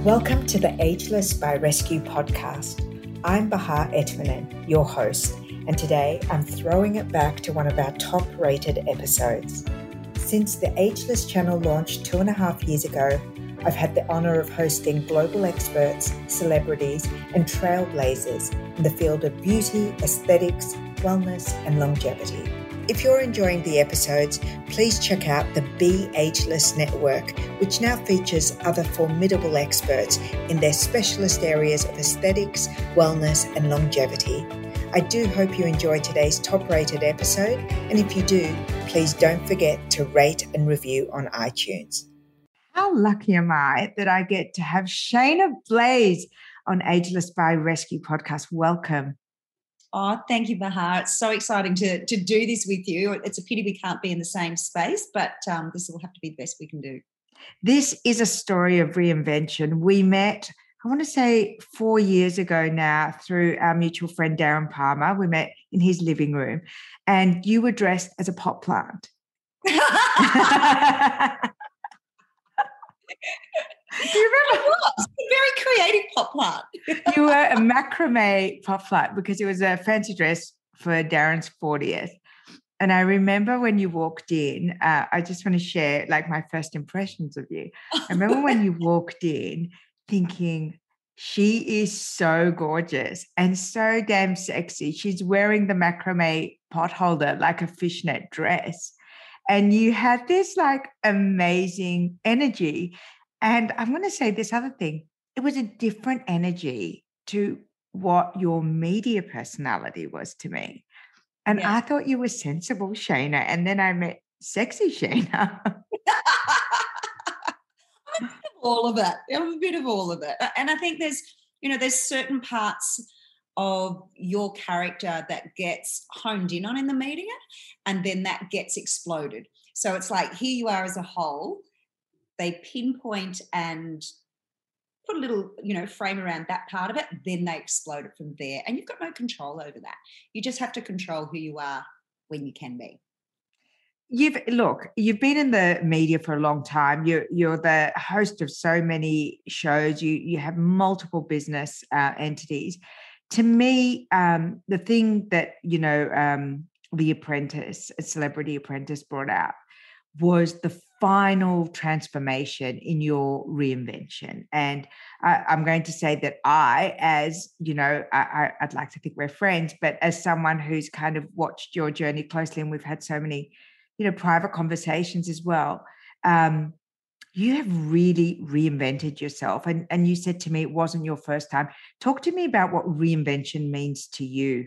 Welcome to the Ageless by Rescue podcast. I'm Bahar Etmanen, your host, and today I'm throwing it back to one of our top-rated episodes. Since the Ageless channel launched 2.5 years ago, I've had the honor of hosting global experts, celebrities, and trailblazers in the field of beauty, aesthetics, wellness, and longevity. If you're enjoying the episodes, please check out the Be Ageless Network, which now features other formidable experts in their specialist areas of aesthetics, wellness, and longevity. I do hope you enjoyed today's top-rated episode, and if you do, please don't forget to rate and review on iTunes. How lucky am I that I get to have Shayna Blaze on Ageless by Rescue podcast. Welcome. Oh, thank you, Bahar. It's so exciting to do this with you. It's a pity we can't be in the same space, but this will have to be the best we can do. This is a story of reinvention. We met, I want to say 4 years ago now, through our mutual friend, Darren Palmer. We met in his living room, and you were dressed as a pot plant. Do you remember? I was a very creative pot plant. You were a macrame pot plant because it was a fancy dress for Darren's 40th. And I remember when you walked in, I just want to share like my first impressions of you. I remember when you walked in thinking, she is so gorgeous and so damn sexy. She's wearing the macrame pot holder like a fishnet dress. And you had this like amazing energy. And I'm going to say this other thing. It was a different energy to what your media personality was to me. And I thought you were sensible, Shayna. And then I met sexy Shayna. I'm a bit of all of it. I'm a bit of all of it. And I think there's certain parts of your character that gets honed in on in the media, and then that gets exploded. So it's like, here you are as a whole. They pinpoint and put a little, frame around that part of it, then they explode it from there. And you've got no control over that. You just have to control who you are when you can be. You've been in the media for a long time. You're the host of so many shows. You have multiple business entities. To me, the thing that, The Apprentice, a Celebrity Apprentice brought out was the final transformation in your reinvention. And I'm going to say that I'd like to think we're friends, but as someone who's kind of watched your journey closely, and we've had so many, private conversations as well, you have really reinvented yourself. And you said to me, it wasn't your first time. Talk to me about what reinvention means to you.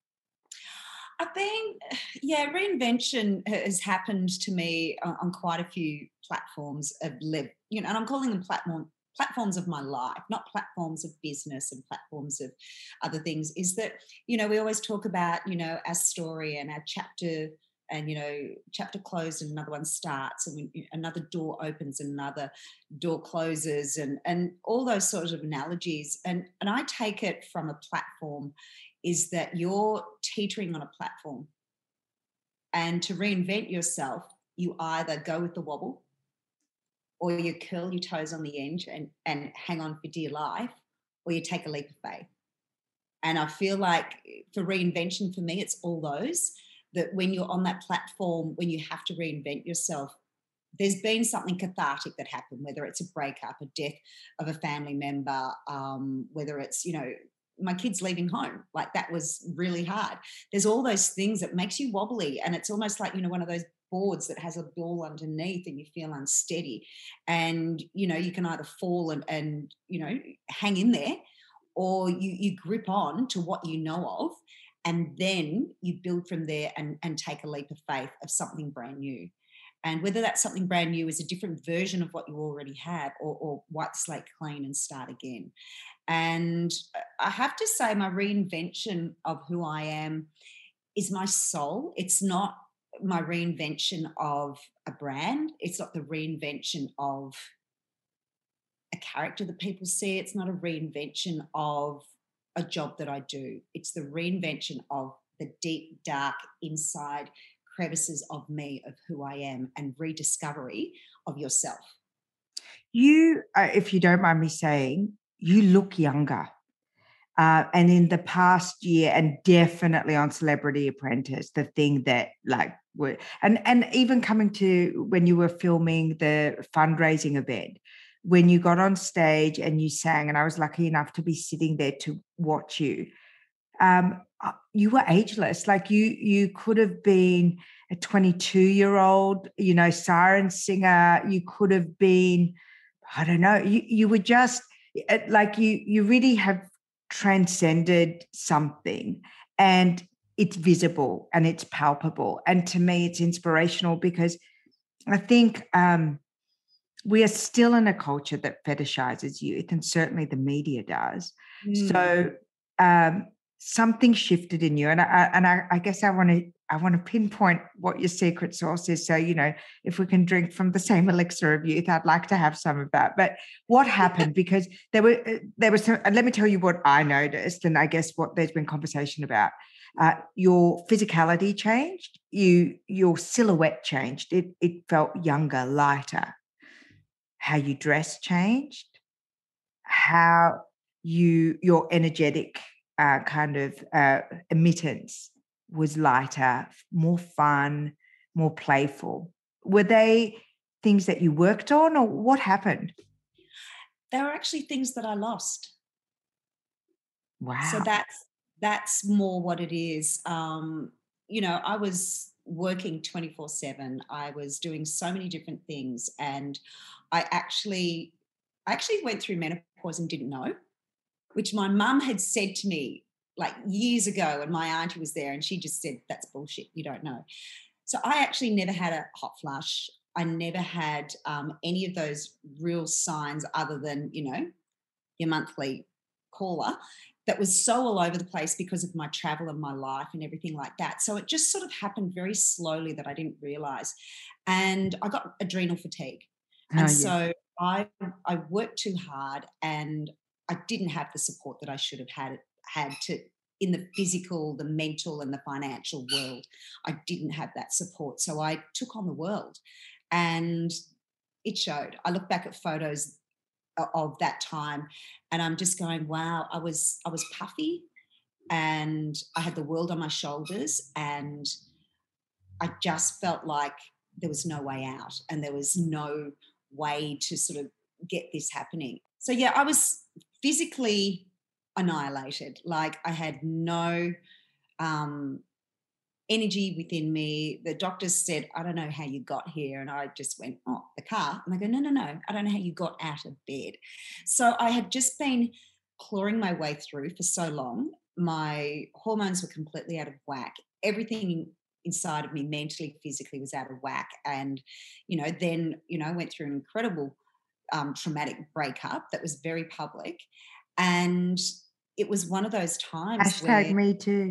Reinvention has happened to me on quite a few platforms of and I'm calling them platforms of my life, not platforms of business and platforms of other things. Is that, we always talk about, our story and our chapter, and, chapter closed and another one starts, and another door opens and another door closes, and all those sorts of analogies. And I take it from a platform is that you're teetering on a platform, and to reinvent yourself, you either go with the wobble, or you curl your toes on the edge and hang on for dear life, or you take a leap of faith. And I feel like for reinvention, for me, it's all those, that when you're on that platform, when you have to reinvent yourself, there's been something cathartic that happened, whether it's a breakup, a death of a family member, whether it's, my kids leaving home, like that was really hard. There's all those things that makes you wobbly, and it's almost like, one of those boards that has a ball underneath and you feel unsteady, and, you can either fall and hang in there, or you grip on to what you know of, and then you build from there and take a leap of faith of something brand new. And whether that something brand new is a different version of what you already have, or wipe the slate clean and start again. And I have to say, my reinvention of who I am is my soul. It's not my reinvention of a brand. It's not the reinvention of a character that people see. It's not a reinvention of a job that I do. It's the reinvention of the deep, dark, inside crevices of me, of who I am, and rediscovery of yourself. You, if you don't mind me saying, you look younger. And in the past year, and definitely on Celebrity Apprentice, the thing that and even coming to when you were filming the fundraising event, when you got on stage and you sang, and I was lucky enough to be sitting there to watch you. You were ageless. Like you could have been a 22-year-old, siren singer. You could have been, I don't know. You were just like you really have transcended something, and it's visible and it's palpable. And to me, it's inspirational because I think we are still in a culture that fetishizes youth, and certainly the media does. So something shifted in you, and I guess I want to pinpoint what your secret sauce is. So if we can drink from the same elixir of youth, I'd like to have some of that. But what happened? Because there was some, and let me tell you what I noticed, and I guess what there's been conversation about. Your physicality changed. Your silhouette changed. It felt younger, lighter. How you dress changed, how your energetic kind of emittance was lighter, more fun, more playful. Were they things that you worked on, or what happened? They were actually things that I lost. Wow. So that's more what it is. I was working 24/7. I was doing so many different things, and I actually went through menopause and didn't know, which my mum had said to me like years ago, and my auntie was there, and she just said, "That's bullshit. You don't know." So I actually never had a hot flush. I never had any of those real signs other than your monthly caller that was so all over the place because of my travel and my life and everything like that. So it just sort of happened very slowly that I didn't realize. And I got adrenal fatigue. And so I worked too hard, and I didn't have the support that I should have had to in the physical, the mental, and the financial world. I didn't have that support. So I took on the world, and it showed. I look back at photos of that time, and I'm just going, wow, I was puffy, and I had the world on my shoulders, and I just felt like there was no way out, and there was no way to sort of get this happening. So yeah, I was physically annihilated. Like I had no energy within me. The doctors said, "I don't know how you got here." And I just went, "Oh, the car." And they go, "No. I don't know how you got out of bed." So I had just been clawing my way through for so long. My hormones were completely out of whack. Everything inside of me, mentally, physically, was out of whack. And, then, I went through an incredible traumatic breakup that was very public. And it was one of those times Hashtag where me too.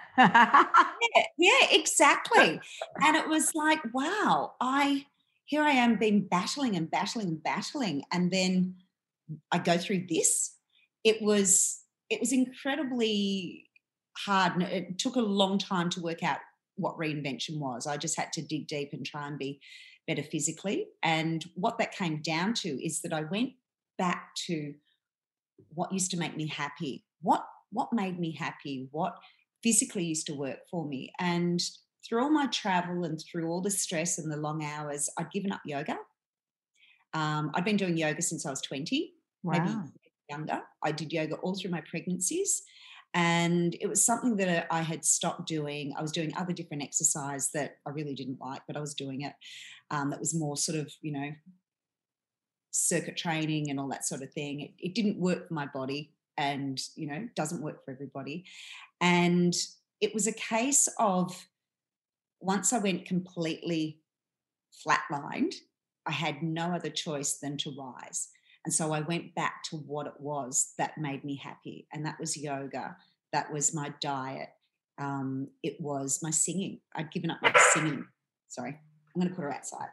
yeah, exactly. And it was like, wow, here I am been battling and battling and battling, and then I go through this. It was incredibly hard, and it took a long time to work out what reinvention was. I just had to dig deep and try and be better physically. And what that came down to is that I went back to what used to make me happy. What made me happy? What physically used to work for me? And through all my travel and through all the stress and the long hours, I'd given up yoga. I'd been doing yoga since I was 20, maybe Wow. younger. I did yoga all through my pregnancies. And it was something that I had stopped doing. I was doing other different exercise that I really didn't like, but I was doing it. That was more sort of, circuit training and all that sort of thing. It didn't work for my body, and, doesn't work for everybody. And it was a case of once I went completely flatlined, I had no other choice than to rise. And so I went back to what it was that made me happy. And that was yoga. That was my diet. It was my singing. I'd given up my singing. Sorry, I'm going to put her outside.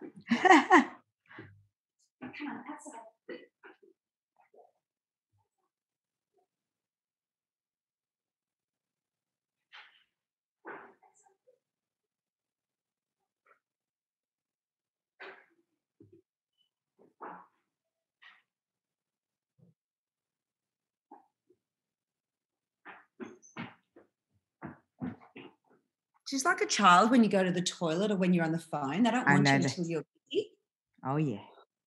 Come on, outside. She's like a child when you go to the toilet or when you're on the phone. They don't I want you know until that. you're busy. Oh, yeah.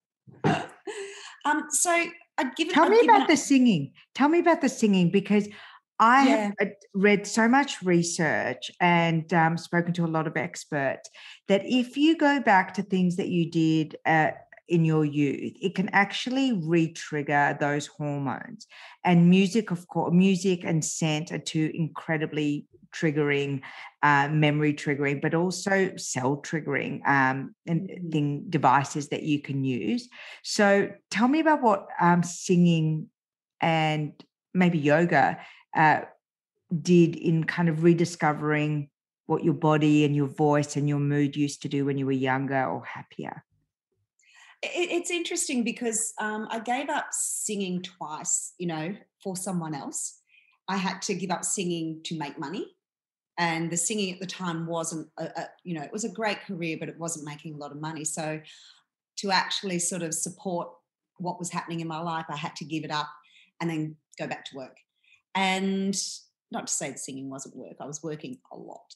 So I'd Tell me given about up. the singing. Tell me about the singing, because I Yeah. have read so much research and spoken to a lot of experts that if you go back to things that you did in your youth, it can actually re-trigger those hormones. And music, of course, music and scent are two incredibly triggering, memory triggering, but also cell triggering and devices that you can use. So tell me about what singing and maybe yoga did in kind of rediscovering what your body and your voice and your mood used to do when you were younger or happier. It's interesting because I gave up singing twice, for someone else. I had to give up singing to make money. And the singing at the time wasn't, it was a great career, but it wasn't making a lot of money. So to actually sort of support what was happening in my life, I had to give it up and then go back to work. And not to say the singing wasn't work, I was working a lot.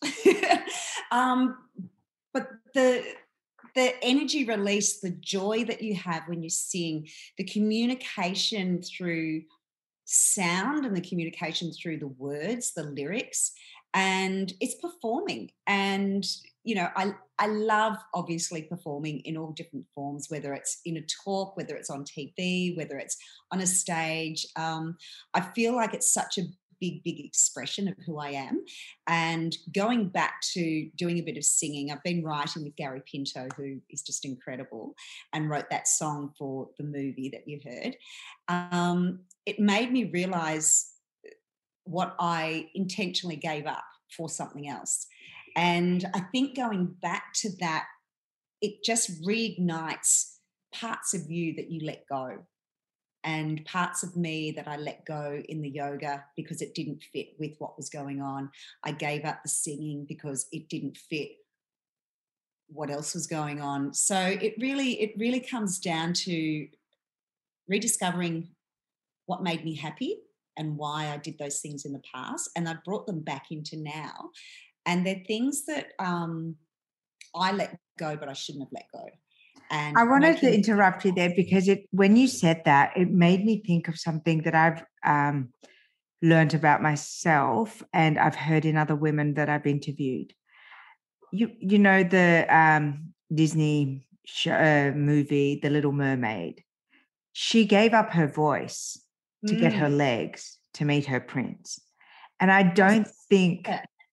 But the energy release, the joy that you have when you sing, the communication through sound and the communication through the words, the lyrics, and it's performing. And I love obviously performing in all different forms, whether it's in a talk, whether it's on TV, whether it's on a stage. I feel like it's such a big expression of who I am. And going back to doing a bit of singing, I've been writing with Gary Pinto, who is just incredible, and wrote that song for the movie that you heard. It made me realize what I intentionally gave up for something else. And I think going back to that, it just reignites parts of you that you let go, and parts of me that I let go in the yoga because it didn't fit with what was going on. I gave up the singing because it didn't fit what else was going on. So it really comes down to rediscovering what made me happy and why I did those things in the past, and I brought them back into now. And they're things that I let go, but I shouldn't have let go. And I wanted to interrupt you there because when you said that, it made me think of something that I've learned about myself and I've heard in other women that I've interviewed. You know the Disney movie, The Little Mermaid. She gave up her voice to get her legs to meet her prince, and I don't think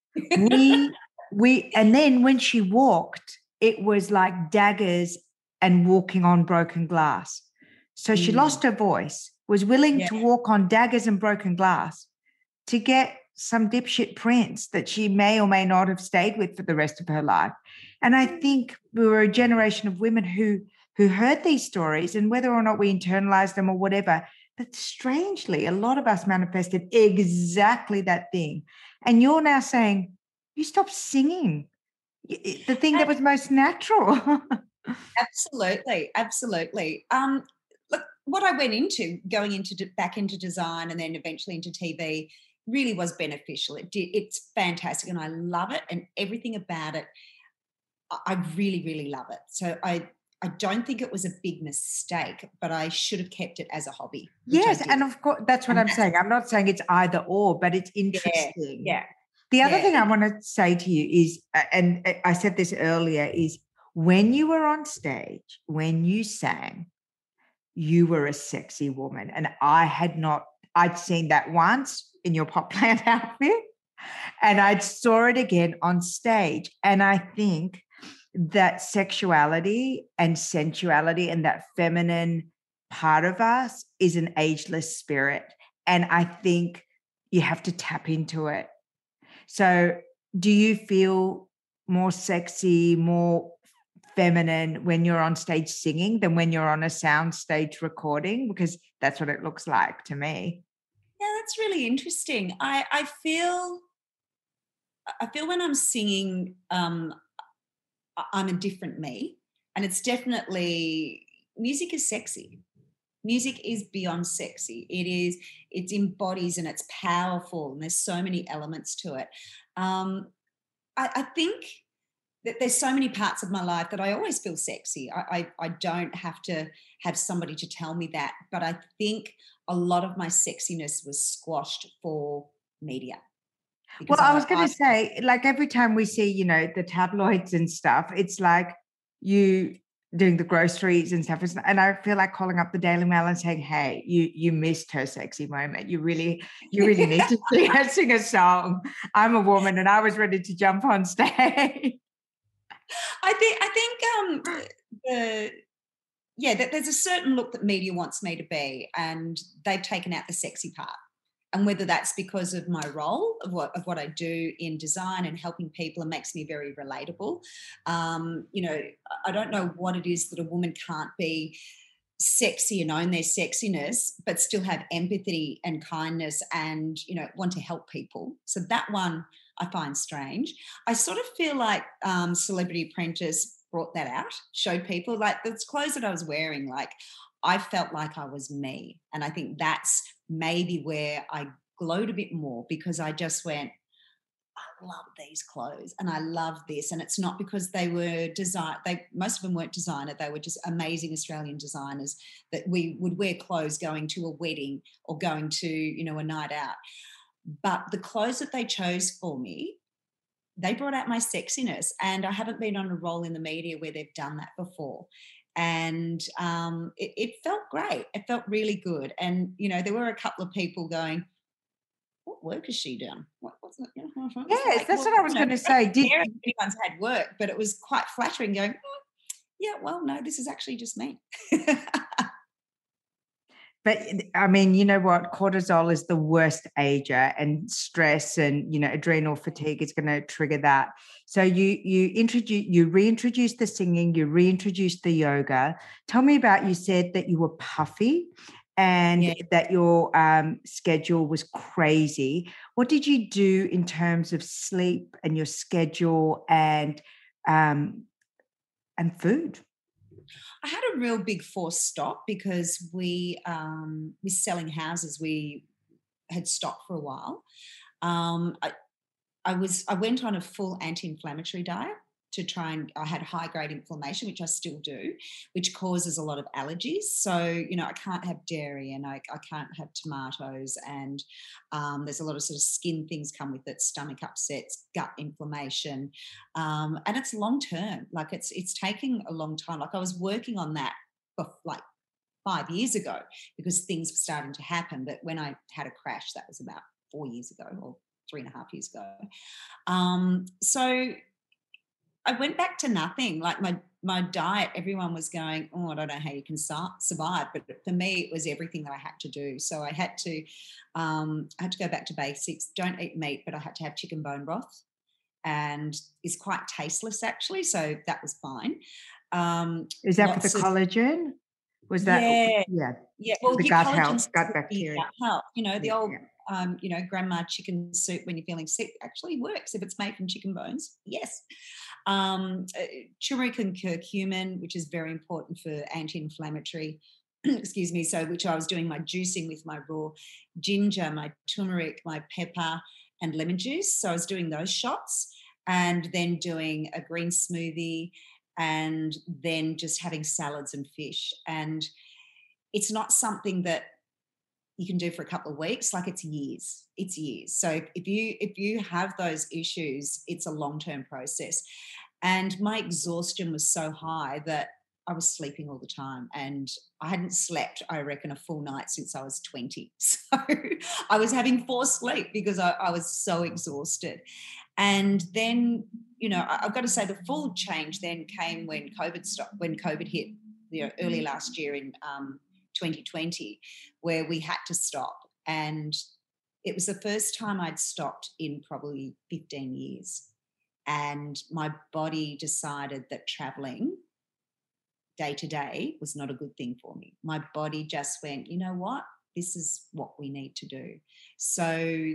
we. And then when she walked, it was like daggers and walking on broken glass. So she lost her voice, was willing to walk on daggers and broken glass to get some dipshit prince that she may or may not have stayed with for the rest of her life. And I think we were a generation of women who heard these stories, and whether or not we internalized them or whatever, but strangely, a lot of us manifested exactly that thing. And you're now saying, you stopped singing the thing that was most natural. Absolutely. Look, what I went into, going into back into design and then eventually into TV, really was beneficial. It's fantastic, and I love it, and everything about it. I really love it. So I don't think it was a big mistake, but I should have kept it as a hobby. Yes, and of course, that's what I'm saying. I'm not saying it's either or, but it's interesting. Yeah. The other thing I want to say to you is, and I said this earlier, is when you were on stage, when you sang, you were a sexy woman. And I'd seen that once in your Pop Plant outfit, and I saw it again on stage. And I think that sexuality and sensuality and that feminine part of us is an ageless spirit. And I think you have to tap into it. So do you feel more sexy, more feminine when you're on stage singing than when you're on a sound stage recording? Because that's what it looks like to me. Yeah, that's really interesting. I feel when I'm singing, I'm a different me. And it's definitely, music is sexy. Music is beyond sexy. It embodies, and it's powerful, and there's so many elements to it. I think that there's so many parts of my life that I always feel sexy. I don't have to have somebody to tell me that, but I think a lot of my sexiness was squashed for media Well, because I was going to say, like every time we see, the tabloids and stuff, it's like you doing the groceries and stuff. And I feel like calling up the Daily Mail and saying, "Hey, you missed her sexy moment. You really need to see her sing a song. I'm a woman, and I was ready to jump on stage." the yeah, that there's a certain look that media wants me to be, and they've taken out the sexy part. And whether that's because of my role of what I do in design and helping people, it makes me very relatable. I don't know what it is that a woman can't be sexy and own their sexiness, but still have empathy and kindness and, want to help people. So that one I find strange. I sort of feel like Celebrity Apprentice brought that out, showed people like the clothes that I was wearing, like I felt like I was me. And I think that's maybe where I glowed a bit more because I just went, I love these clothes and I love this. And it's not because they were most of them weren't designer. They were just amazing Australian designers that we would wear clothes going to a wedding or going to, a night out. But the clothes that they chose for me, they brought out my sexiness. And I haven't been on a role in the media where they've done that before. And it felt great. It felt really good. And, there were a couple of people going, what work has she done? What's that? Yes, that's what I was going to say. Anyone's had work, but it was quite flattering going, yeah, well, no, this is actually just me. But I mean, you know what? Cortisol is the worst ager, and stress and, adrenal fatigue is going to trigger that. So you reintroduced the singing, you reintroduced the yoga. Tell me about, you said that you were puffy and that your schedule was crazy. What did you do in terms of sleep and your schedule and food? I had a real big forced stop because we were selling houses. We had stopped for a while. I went on a full anti-inflammatory diet to try and I had high grade inflammation, which I still do, which causes a lot of allergies. So, I can't have dairy and I can't have tomatoes. And there's a lot of sort of skin things come with it, stomach upsets, gut inflammation. And it's long term, like it's taking a long time. Like I was working on that for like 5 years ago because things were starting to happen. But when I had a crash, that was about 4 years ago or 3.5 years ago. So I went back to nothing. Like my diet, everyone was going, oh, I don't know how you can survive. But for me, it was everything that I had to do. So I had to go back to basics. Don't eat meat, but I had to have chicken bone broth, and it's quite tasteless actually. So that was fine. Is that for the collagen? Was that? Yeah. Well, the gut health, gut bacteria. Gut health. The old grandma chicken soup when you're feeling sick actually works if it's made from chicken bones. Yes. Turmeric and curcumin, which is very important for anti-inflammatory. Excuse me. So, which I was doing my juicing with my raw ginger, my turmeric, my pepper, and lemon juice. So I was doing those shots, and then doing a green smoothie, and then just having salads and fish. And it's not something that you can do for a couple of weeks, like it's years. So if you have those issues, it's a long-term process. And my exhaustion was so high that I was sleeping all the time, and I hadn't slept, I reckon, a full night since I was 20. So I was having forced sleep because I was so exhausted. And then, I've got to say the full change then came when COVID hit, early last year in 2020, where we had to stop. And it was the first time I'd stopped in probably 15 years. And my body decided that traveling day to day was not a good thing for me. My body just went, you know what? This is what we need to do. So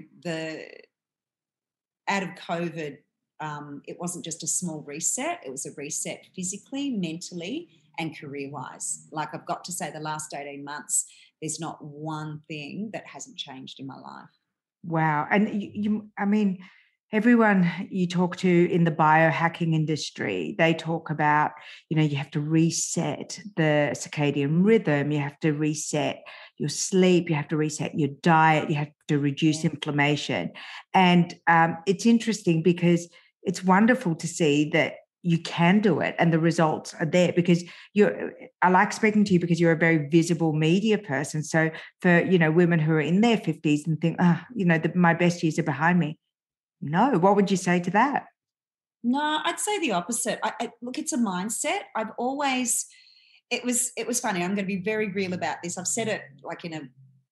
out of COVID, it wasn't just a small reset. It was a reset physically, mentally, and career-wise. Like I've got to say the last 18 months, there's not one thing that hasn't changed in my life. Wow. And I mean, everyone you talk to in the biohacking industry, they talk about, you have to reset the circadian rhythm, you have to reset your sleep, you have to reset your diet, you have to reduce inflammation. And it's interesting because it's wonderful to see that you can do it and the results are there, because I like speaking to you because you're a very visible media person. So for, women who are in their 50s and think, my best years are behind me. No, what would you say to that? No, I'd say the opposite. Look, it's a mindset. It was funny. I'm going to be very real about this. I've said it like in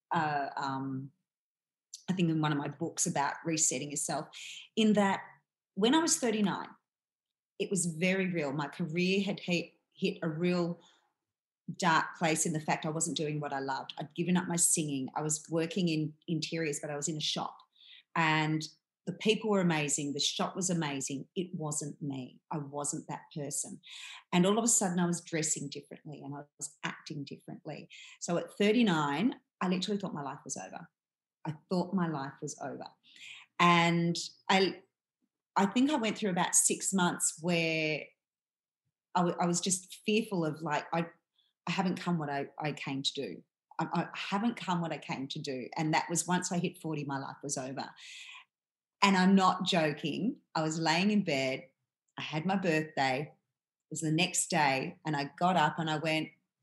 I think in one of my books about resetting yourself, in that when I was 39, it was very real. My career had hit a real dark place in the fact I wasn't doing what I loved. I'd given up my singing. I was working in interiors, but I was in a shop, and the people were amazing. The shop was amazing. It wasn't me. I wasn't that person. And all of a sudden I was dressing differently and I was acting differently. So at 39, I literally thought my life was over. I thought my life was over. And I think I went through about 6 months where I was just fearful of, like, I haven't come what I came to do. I haven't come what I came to do. And that was, once I hit 40, my life was over. And I'm not joking. I was laying in bed. I had my birthday. It was the next day. And I got up and I went,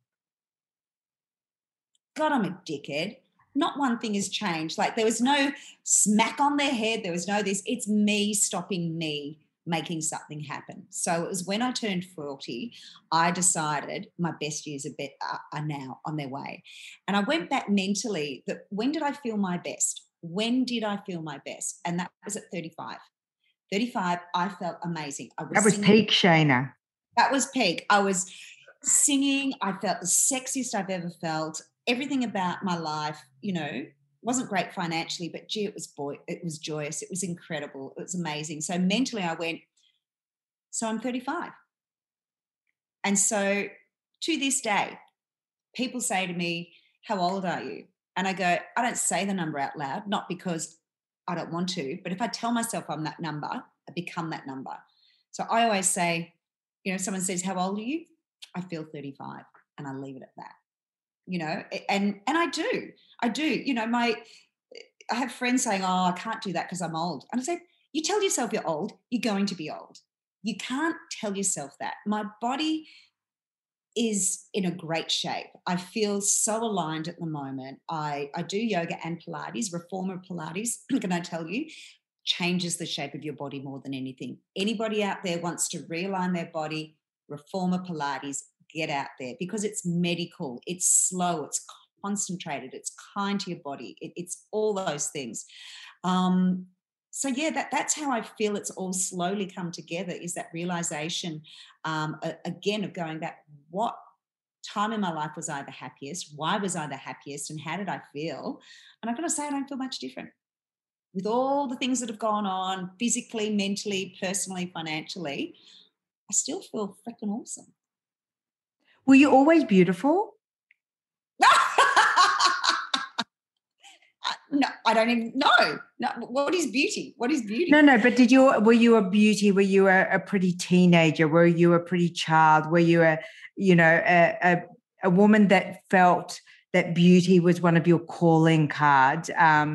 God, I'm a dickhead. Not one thing has changed. Like, there was no smack on their head. There was no this. It's me stopping me making something happen. So it was when I turned 40, I decided my best years are now on their way. And I went back mentally, that when did I feel my best? When did I feel my best? And that was at 35. 35, I felt amazing. That was peak, Shayna. That was peak. I was singing. I felt the sexiest I've ever felt. Everything about my life, wasn't great financially, but gee, it was joyous. It was incredible. It was amazing. So mentally I went, so I'm 35. And so to this day, people say to me, how old are you? And I go, I don't say the number out loud, not because I don't want to, but if I tell myself I'm that number, I become that number. So I always say, if someone says, how old are you? I feel 35, and I leave it at that, and I do. I have friends saying, oh, I can't do that because I'm old. And I said, you tell yourself you're old, you're going to be old. You can't tell yourself that. My body is in a great shape. I feel so aligned at the moment. I do yoga and Pilates. Reformer Pilates, can I tell you, changes the shape of your body more than anything. Anybody out there wants to realign their body, Reformer Pilates, get out there, because it's medical, it's slow, it's concentrated, it's kind to your body. It's all those things. So yeah, that's how I feel it's all slowly come together, is that realization, again, of going back, what time in my life was I the happiest? Why was I the happiest? And how did I feel? And I've got to say, I don't feel much different. With all the things that have gone on, physically, mentally, personally, financially, I still feel freaking awesome. Were you always beautiful? No, I don't even know. No, what is beauty? What is beauty? No, but were you a beauty? Were you a pretty teenager? Were you a pretty child? Were you a woman that felt that beauty was one of your calling cards?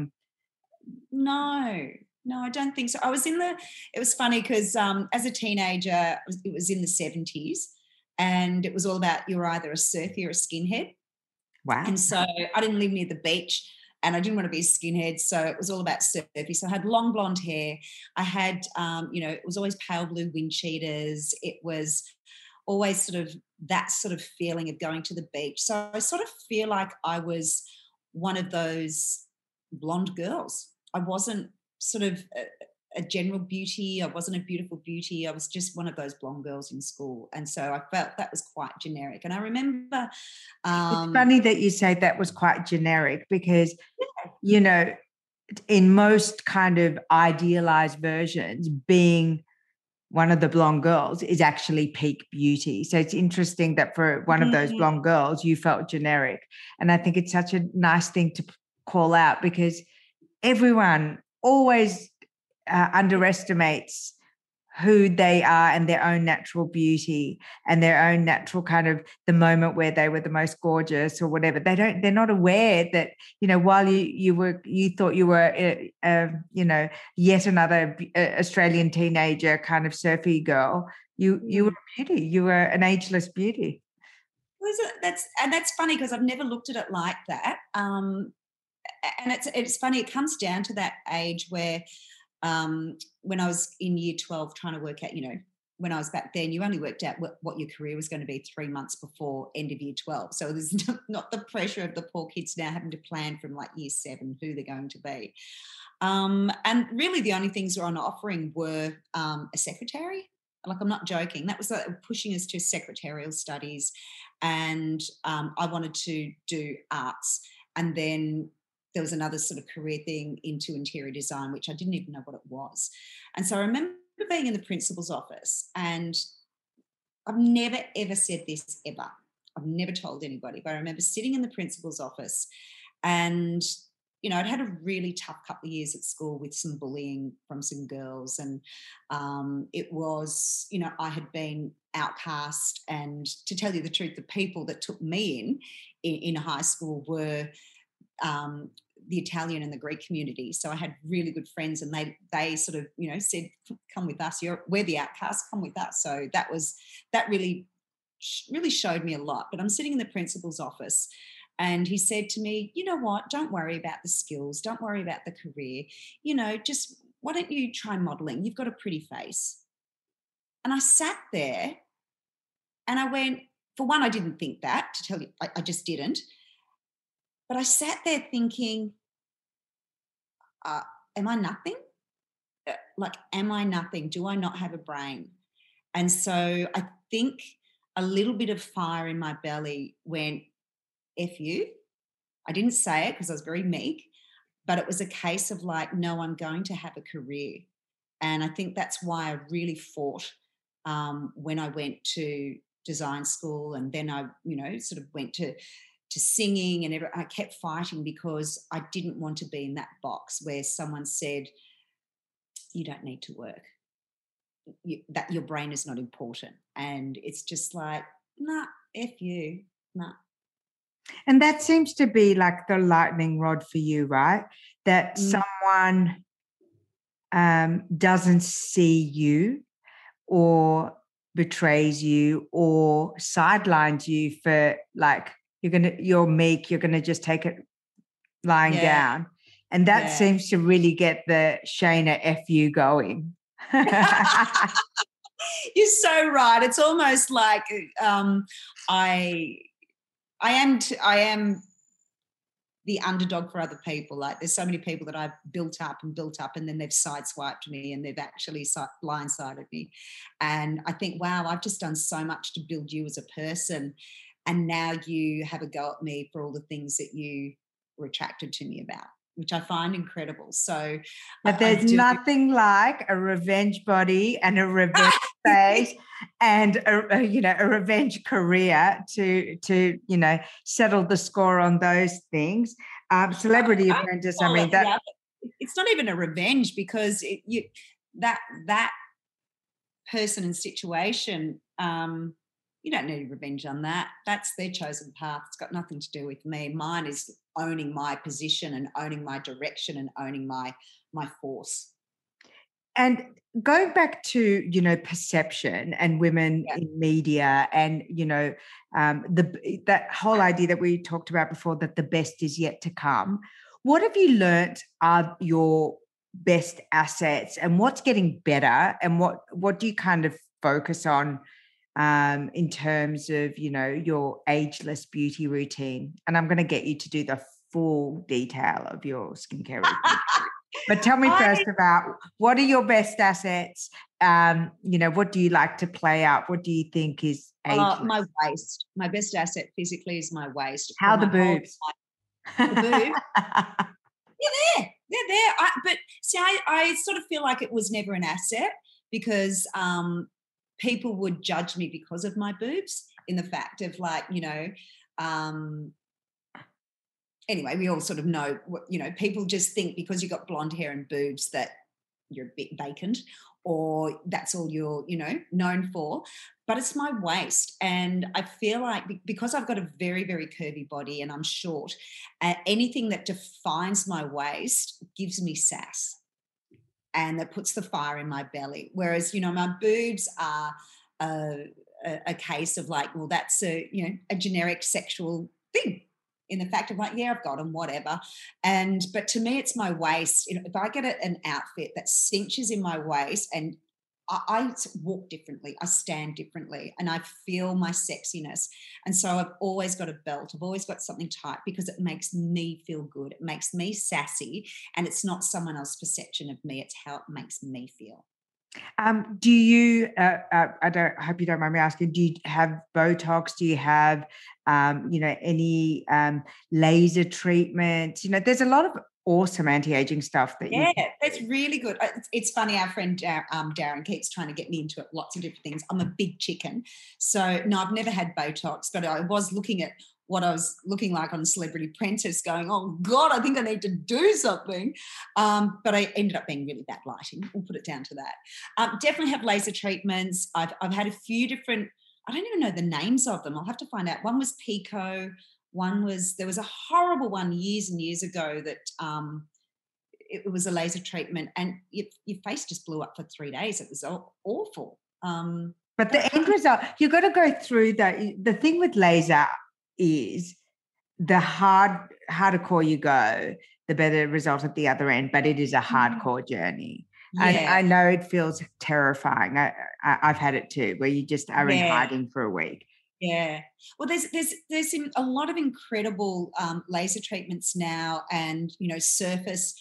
No, I don't think so. It was funny because as a teenager, it was in the 70s, and it was all about, you're either a surfie or a skinhead. Wow. And so I didn't live near the beach, and I didn't want to be a skinhead, so it was all about surfing. So I had long blonde hair. I had, it was always pale blue wind cheaters. It was always sort of that sort of feeling of going to the beach. So I sort of feel like I was one of those blonde girls. I wasn't sort of a general beauty. I wasn't a beautiful beauty. I was just one of those blonde girls in school. And so I felt that was quite generic. And I remember... it's funny that you say that was quite generic, because, in most kind of idealized versions, being one of the blonde girls is actually peak beauty. So it's interesting that for one of those blonde girls, you felt generic. And I think it's such a nice thing to call out, because everyone always underestimates who they are and their own natural beauty and their own natural kind of the moment where they were the most gorgeous or whatever. They're not aware that, while you thought you were, yet another Australian teenager kind of surfy girl, you were a beauty. You were an ageless beauty. That's funny because I've never looked at it like that. And it's funny. It comes down to that age where, when I was in year 12 trying to work out, when I was back then, you only worked out what your career was going to be 3 months before end of year 12. So there's not the pressure of the poor kids now having to plan from like year 7 who they're going to be. And really the only things that were on offering were a secretary. Like, I'm not joking. That was pushing us to secretarial studies. And I wanted to do arts. And then there was another sort of career thing into interior design, which I didn't even know what it was. And so I remember being in the principal's office, and I've never, ever said this ever. I've never told anybody, but I remember sitting in the principal's office and, I'd had a really tough couple of years at school with some bullying from some girls. And it was, I had been outcast. And to tell you the truth, the people that took me in high school were the Italian and the Greek community. So I had really good friends, and they sort of, said, come with us. We're the outcasts, come with us. So that really showed me a lot. But I'm sitting in the principal's office, and he said to me, you know what, don't worry about the skills. Don't worry about the career. Just why don't you try modelling? You've got a pretty face. And I sat there and I went, for one, I didn't think that, to tell you, I just didn't. But I sat there thinking, am I nothing? Am I nothing? Do I not have a brain? And so I think a little bit of fire in my belly went, F you. I didn't say it because I was very meek, but it was a case of like, no, I'm going to have a career. And I think that's why I really fought when I went to design school, and then I, sort of went to singing, and I kept fighting because I didn't want to be in that box where someone said, you don't need to work, that your brain is not important. And it's just like, nah, F you, nah. And that seems to be like the lightning rod for you, right? That someone doesn't see you or betrays you or sidelines you for like, you're meek, you're gonna just take it lying down. And that seems to really get the Shayna F you going. You're so right. It's almost like I am the underdog for other people. Like, there's so many people that I've built up, and then they've sideswiped me, and they've actually blindsided me. And I think, wow, I've just done so much to build you as a person, and now you have a go at me for all the things that you were attracted to me about, which I find incredible. So, but there's nothing like a revenge body and a revenge face and a revenge career to settle the score on those things. Celebrity Apprentice. I mean, that it's not even a revenge, because that person and situation. You don't need revenge on that. That's their chosen path. It's got nothing to do with me. Mine is owning my position and owning my direction and owning my force. And going back to, perception and women in media and, that whole idea that we talked about before, that the best is yet to come. What have you learnt are your best assets, and what's getting better, and what do you kind of focus on in terms of, your ageless beauty routine? And I'm going to get you to do the full detail of your skincare routine. But tell me first about, what are your best assets? What do you like to play up? What do you think is ageless? My waist. My best asset physically is my waist. How the boobs? The boobs. They're there. But see, I sort of feel like it was never an asset, because people would judge me because of my boobs, in the fact of like, anyway, we all sort of know, people just think because you got blonde hair and boobs that you're a bit vacant, or that's all you're, known for. But it's my waist. And I feel like because I've got a very, very curvy body and I'm short, anything that defines my waist gives me sass, and that puts the fire in my belly. Whereas, my boobs are a case of like, well, that's a generic sexual thing, in the fact of like, yeah, I've got them, whatever. But to me, it's my waist. If I get an outfit that cinches in my waist, and I walk differently, I stand differently, and I feel my sexiness. And so I've always got a belt. I've always got something tight because it makes me feel good. It makes me sassy, and it's not someone else's perception of me. It's how it makes me feel. Do you, I hope you don't mind me asking, do you have Botox? Do you have, any laser treatments? There's a lot of awesome anti-aging stuff that Yeah, that's really good. It's funny, our friend Darren keeps trying to get me into lots of different things. I'm a big chicken. So, no, I've never had Botox, but I was looking at what I was looking like on Celebrity Apprentice going, oh, God, I think I need to do something. But I ended up being really bad lighting. We'll put it down to that. Definitely have laser treatments. I've had a few different, I don't even know the names of them. I'll have to find out. One was Pico. There was a horrible one years and years ago that it was a laser treatment, and your face just blew up for 3 days. It was awful. But the end result, you've got to go through that. The thing with laser is the harder core you go, the better result at the other end, but it is a hardcore journy. Yeah. And I know it feels terrifying. I've had it too, where you just are in hiding for a week. Yeah. Well, there's a lot of incredible laser treatments now, and, surface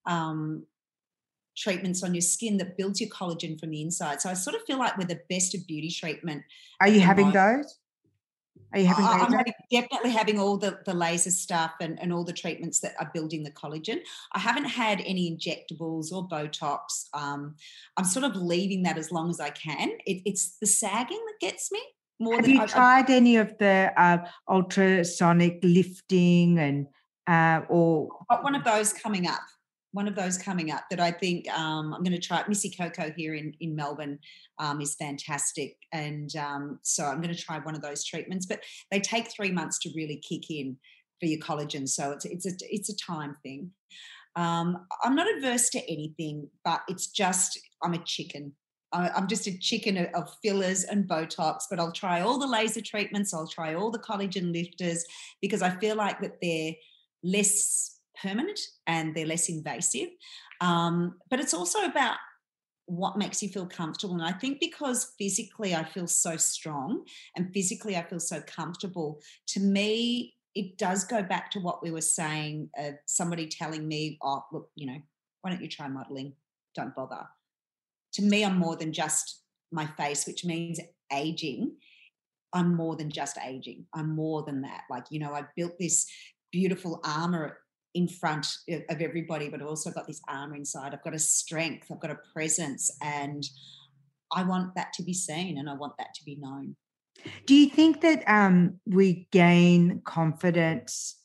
treatments on your skin that builds your collagen from the inside. So I sort of feel like we're the best of beauty treatment. Are you having those? Are you having I'm definitely having all the laser stuff and all the treatments that are building the collagen. I haven't had any injectables or Botox. I'm sort of leaving that as long as I can. It's the sagging that gets me. Have you tried any of the ultrasonic lifting or? I've got one of those coming up. That I think I'm going to try. Missy Coco here in Melbourne is fantastic. And so I'm going to try one of those treatments. But they take 3 months to really kick in for your collagen. So it's a time thing. I'm not adverse to anything, but it's just I'm a chicken. I'm just a chicken of fillers and Botox, but I'll try all the laser treatments. I'll try all the collagen lifters because I feel like that they're less permanent and they're less invasive. But it's also about what makes you feel comfortable. And I think because physically I feel so strong and physically I feel so comfortable, to me, it does go back to what we were saying, somebody telling me, oh, look, why don't you try modelling? Don't bother. To me, I'm more than just my face, which means aging. I'm more than just aging. I'm more than that. Like, I built this beautiful armour in front of everybody, but I've also got this armour inside. I've got a strength, I've got a presence, and I want that to be seen and I want that to be known. Do you think that we gain confidence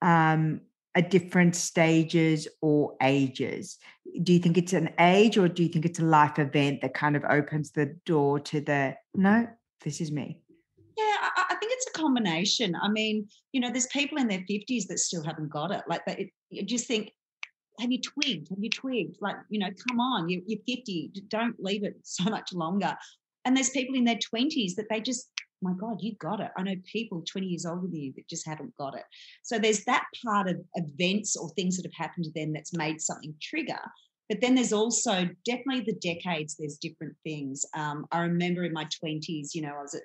at different stages or ages? Do you think it's an age, or do you think it's a life event that kind of opens the door to no, this is me? Yeah, I think it's a combination. I mean, there's people in their 50s that still haven't got it. Like, you just think, have you twigged? Like, come on, you're 50. Don't leave it so much longer. And there's people in their 20s that they just, my God, you got it. I know people 20 years older than you that just haven't got it. So there's that part of events or things that have happened to them that's made something trigger. But then there's also definitely the decades, there's different things. I remember in my 20s, I was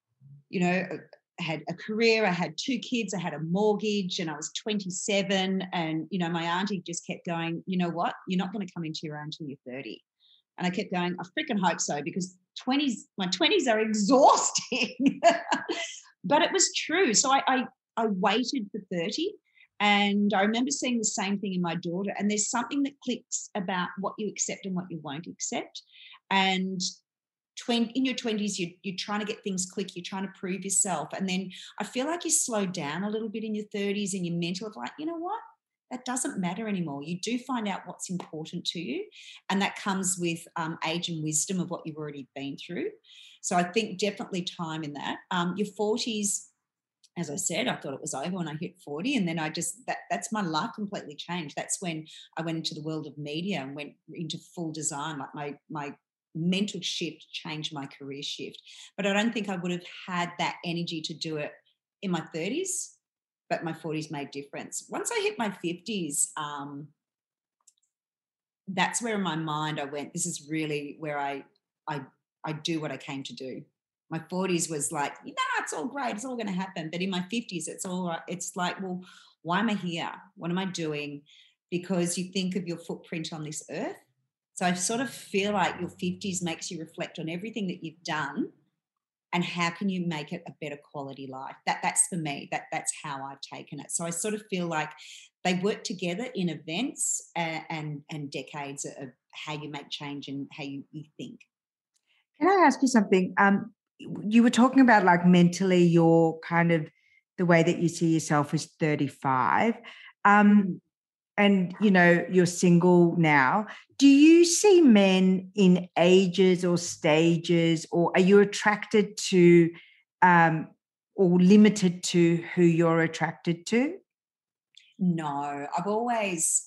I had a career, I had 2 kids, I had a mortgage, and I was 27. And, my auntie just kept going, you know what? You're not going to come into your own until you're 30. And I kept going, I freaking hope so, because my 20s are exhausting. But it was true. So I waited for 30. And I remember seeing the same thing in my daughter. And there's something that clicks about what you accept and what you won't accept. And in your 20s, you're trying to get things click, you're trying to prove yourself. And then I feel like you slow down a little bit in your 30s and your mental of like, you know what? that doesn't matter anymore. You do find out what's important to you, and that comes with age and wisdom of what you've already been through. So I think definitely time in that. Your 40s, as I said, I thought it was over when I hit 40, and then that's my life completely changed. That's when I went into the world of media and went into full design. Like my mental shift changed my career shift. But I don't think I would have had that energy to do it in my 30s, but my 40s made difference. Once I hit my 50s, that's where in my mind I went, this is really where I I do what I came to do. My 40s was like, it's all great, it's all going to happen. But in my 50s, it's all right. It's like, well, why am I here? What am I doing? Because you think of your footprint on this earth. So I sort of feel like your 50s makes you reflect on everything that you've done and how can you make it a better quality life. That's for me. That's how I've taken it. So I sort of feel like they work together in events and decades of how you make change and how you think. Can I ask you something? You were talking about like mentally, your kind of the way that you see yourself as 35. And you're single now. Do you see men in ages or stages, or are you attracted to or limited to who you're attracted to? No, I've always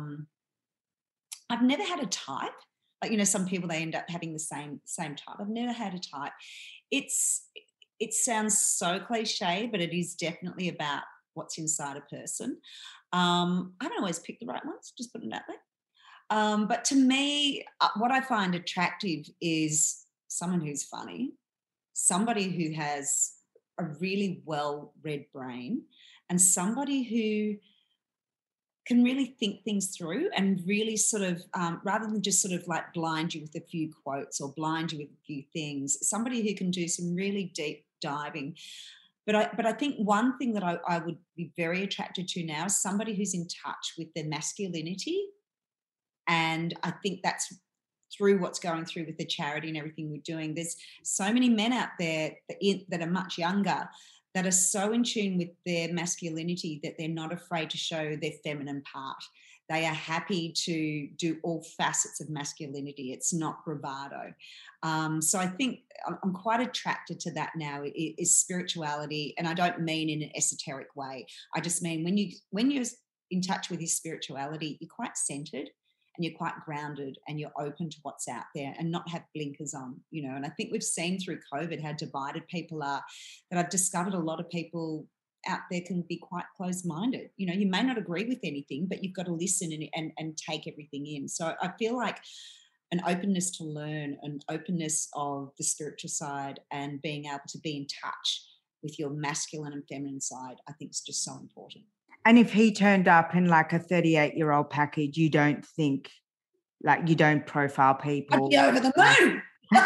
I've never had a type. Like, some people, they end up having the same type. I've never had a type. It sounds so cliche, but it is definitely about what's inside a person. I haven't always picked the right ones, just put it out there. But to me, what I find attractive is someone who's funny, somebody who has a really well-read brain, and somebody who can really think things through and really sort of, rather than just sort of like blind you with a few quotes or blind you with a few things, somebody who can do some really deep diving. But I think one thing that I would be very attracted to now is somebody who's in touch with their masculinity. And I think that's through what's going through with the charity and everything we're doing. There's so many men out there that are much younger that are so in tune with their masculinity that they're not afraid to show their feminine part. They are happy to do all facets of masculinity. It's not bravado. So I think I'm quite attracted to that now, is spirituality. And I don't mean in an esoteric way. I just mean when you're in touch with your spirituality, you're quite centered and you're quite grounded and you're open to what's out there and not have blinkers on, And I think we've seen through COVID how divided people are, that I've discovered a lot of people out there can be quite closed-minded. You may not agree with anything, but you've got to listen and take everything in. So I feel like an openness to learn, an openness of the spiritual side, and being able to be in touch with your masculine and feminine side, I think is just so important. And if he turned up in like a 38-year-old package, you don't think, like, you don't profile people? I'd be over the moon.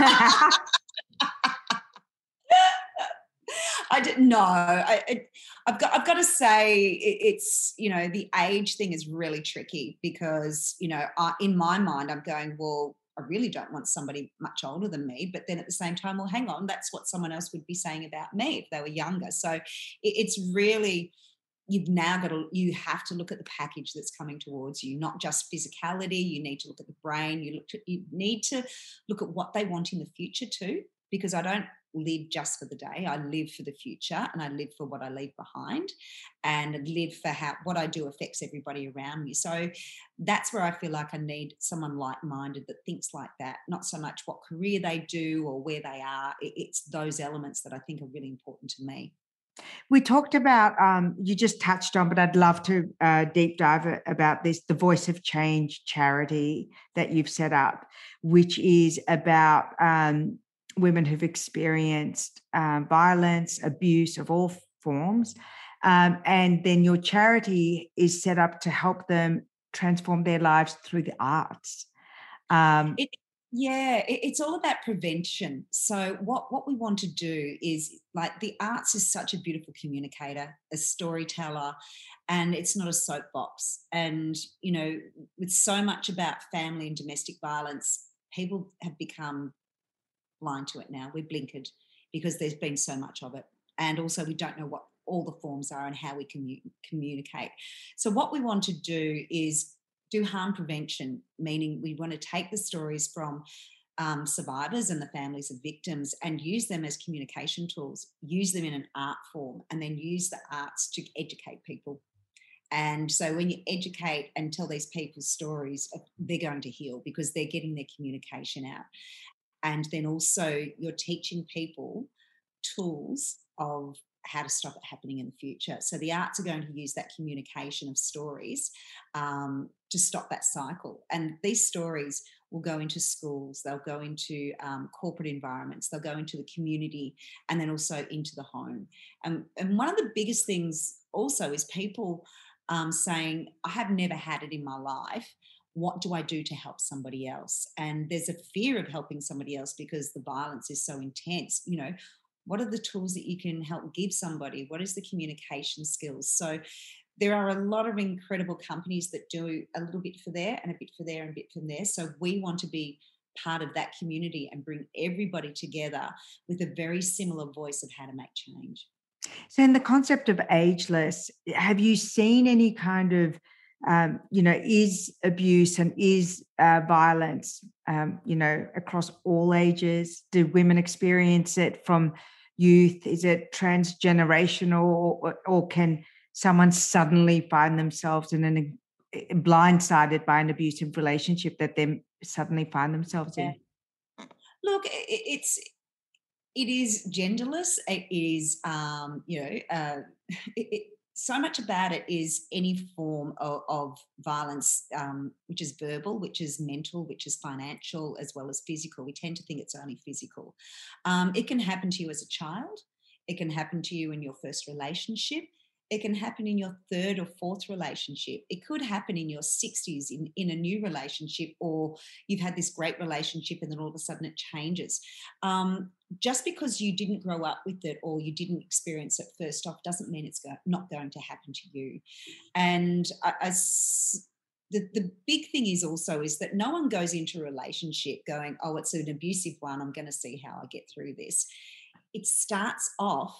I didn't know. I've got to say it's the age thing is really tricky because in my mind I'm going, well, I really don't want somebody much older than me, but then at the same time, well, hang on, that's what someone else would be saying about me if they were younger. So it's really, you have to look at the package that's coming towards you, not just physicality. You need to look at the brain. You need to look at what they want in the future too, because I don't live just for the day. I live for the future, and I live for what I leave behind, and live for how what I do affects everybody around me. So that's where I feel like I need someone like-minded that thinks like that, not so much what career they do or where they are. It's those elements that I think are really important to me. We talked about, you just touched on, but I'd love to deep dive about this, the Voice of Change charity that you've set up, which is about women who've experienced violence, abuse of all forms. And then your charity is set up to help them transform their lives through the arts. It's all about prevention. So what we want to do is, like, the arts is such a beautiful communicator, a storyteller, and it's not a soapbox. And, with so much about family and domestic violence, people have become blind to it now. We're blinkered because there's been so much of it. And also we don't know what all the forms are and how we communicate. So what we want to do is do harm prevention, meaning we want to take the stories from survivors and the families of victims and use them as communication tools, use them in an art form, and then use the arts to educate people. And so when you educate and tell these people's stories, they're going to heal because they're getting their communication out. And then also you're teaching people tools of how to stop it happening in the future. So the arts are going to use that communication of stories to stop that cycle. And these stories will go into schools, they'll go into corporate environments, they'll go into the community, and then also into the home. And one of the biggest things also is people saying, I have never had it in my life. What do I do to help somebody else? And there's a fear of helping somebody else because the violence is so intense. You know, what are the tools that you can help give somebody? What is the communication skills? So there are a lot of incredible companies that do a little bit for there and a bit for there and a bit from there. So we want to be part of that community and bring everybody together with a very similar voice of how to make change. So in the concept of ageless, have you seen any kind of, is abuse and is violence, across all ages? Do women experience it from youth? Is it transgenerational, or can someone suddenly find themselves blindsided by an abusive relationship that they suddenly find themselves in? Look, it is genderless. It is, so much about it is any form of violence, which is verbal, which is mental, which is financial, as well as physical. We tend to think it's only physical. It can happen to you as a child. It can happen to you in your first relationship. It can happen in your third or fourth relationship. It could happen in your 60s in a new relationship, or you've had this great relationship and then all of a sudden it changes. Just because you didn't grow up with it or you didn't experience it first off doesn't mean it's not going to happen to you. And the big thing is also is that no one goes into a relationship going, oh, it's an abusive one, I'm going to see how I get through this. It starts off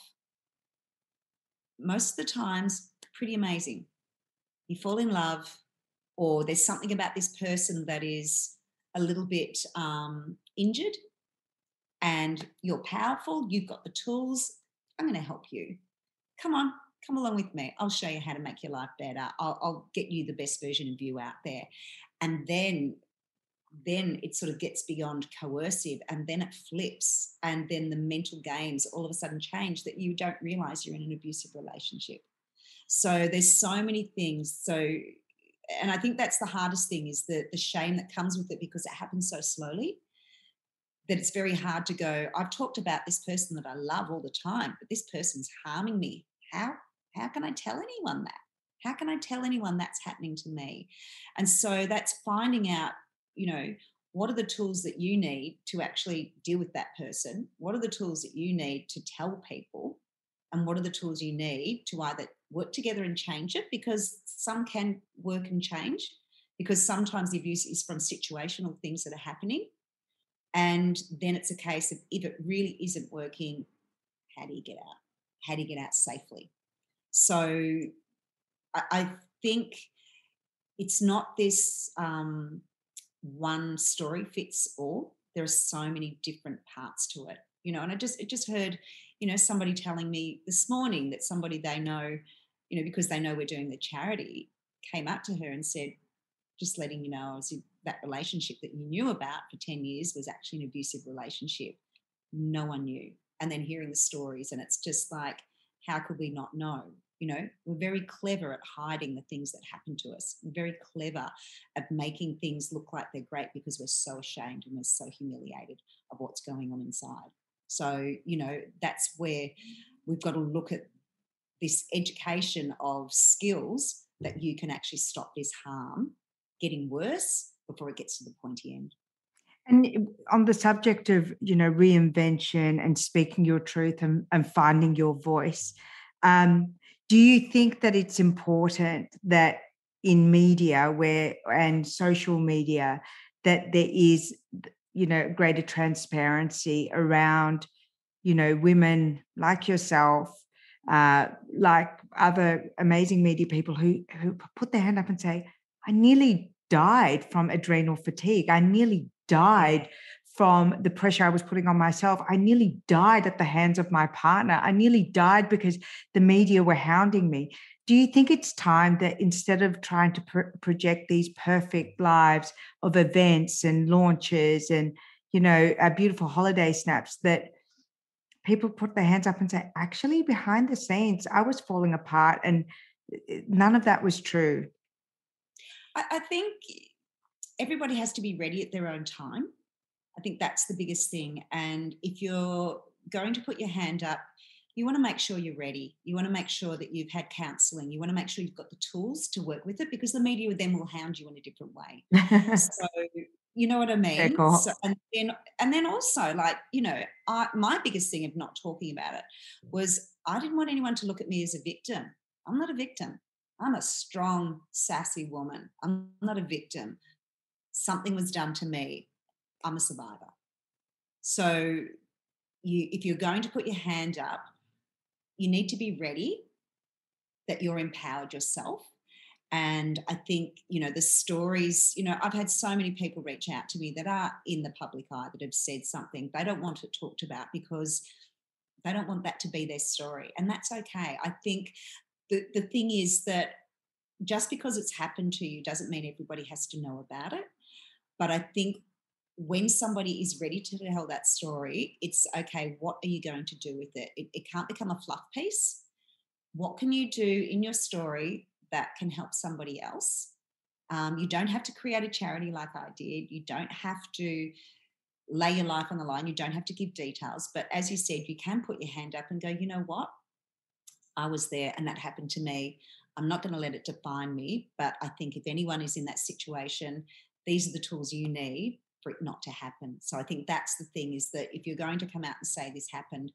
most of the times pretty amazing. You fall in love, or there's something about this person that is a little bit injured, and you're powerful, you've got the tools. I'm going to help you. Come on, come along with me. I'll show you how to make your life better. I'll get you the best version of you out there. And then it sort of gets beyond coercive, and then it flips, and then the mental games all of a sudden change that you don't realize you're in an abusive relationship. So there's so many things. So, and I think that's the hardest thing, is the shame that comes with it, because it happens so slowly that it's very hard to go, I've talked about this person that I love all the time, but this person's harming me. How can I tell anyone that? How can I tell anyone that's happening to me? And so that's finding out, what are the tools that you need to actually deal with that person? What are the tools that you need to tell people? And what are the tools you need to either work together and change it? Because some can work and change, because sometimes the abuse is from situational things that are happening. And then it's a case of, if it really isn't working, how do you get out? How do you get out safely? So I think it's not this one story fits all. There are so many different parts to it, and I just heard, somebody telling me this morning that somebody they know, because they know we're doing the charity, came up to her and said, just letting you know, that relationship that you knew about for 10 years was actually an abusive relationship. No one knew. And then hearing the stories, and it's just like, how could we not know? We're very clever at hiding the things that happen to us. We're very clever at making things look like they're great because we're so ashamed and we're so humiliated of what's going on inside. So, that's where we've got to look at this education of skills that you can actually stop this harm getting worse before it gets to the pointy end. And on the subject of, reinvention and speaking your truth and finding your voice, do you think that it's important that in media and social media, that there is, greater transparency around, women like yourself like other amazing media people who put their hand up and say, I nearly died from adrenal fatigue. I nearly died from the pressure I was putting on myself. I nearly died at the hands of my partner. I nearly died because the media were hounding me. Do you think it's time that instead of trying to project these perfect lives of events and launches and, beautiful holiday snaps, that people put their hands up and say, actually, behind the scenes, I was falling apart and none of that was true? I think everybody has to be ready at their own time. I think that's the biggest thing. And if you're going to put your hand up, you want to make sure you're ready. You want to make sure that you've had counselling. You want to make sure you've got the tools to work with it, because the media then will hound you in a different way. So you know what I mean? Cool. So, and then also, like, my biggest thing of not talking about it was I didn't want anyone to look at me as a victim. I'm not a victim. I'm a strong, sassy woman. I'm not a victim. Something was done to me. I'm a survivor. So if you're going to put your hand up, you need to be ready that you're empowered yourself. And I think, the stories, I've had so many people reach out to me that are in the public eye that have said something they don't want it talked about because they don't want that to be their story. And that's okay. I think the thing is that just because it's happened to you doesn't mean everybody has to know about it. But I think when somebody is ready to tell that story, it's okay, what are you going to do with it? It can't become a fluff piece. What can you do in your story that can help somebody else? You don't have to create a charity like I did. You don't have to lay your life on the line. You don't have to give details. But as you said, you can put your hand up and go, you know what? I was there and that happened to me. I'm not going to let it define me. But I think if anyone is in that situation, these are the tools you need for it not to happen. So I think that's the thing, is that if you're going to come out and say this happened,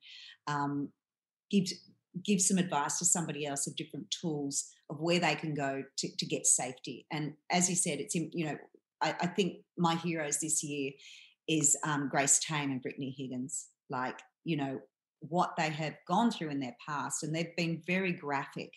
give some advice to somebody else of different tools of where they can go to get safety. And as you said, it's I think my heroes this year is Grace Tame and Brittany Higgins. Like, what they have gone through in their past, and they've been very graphic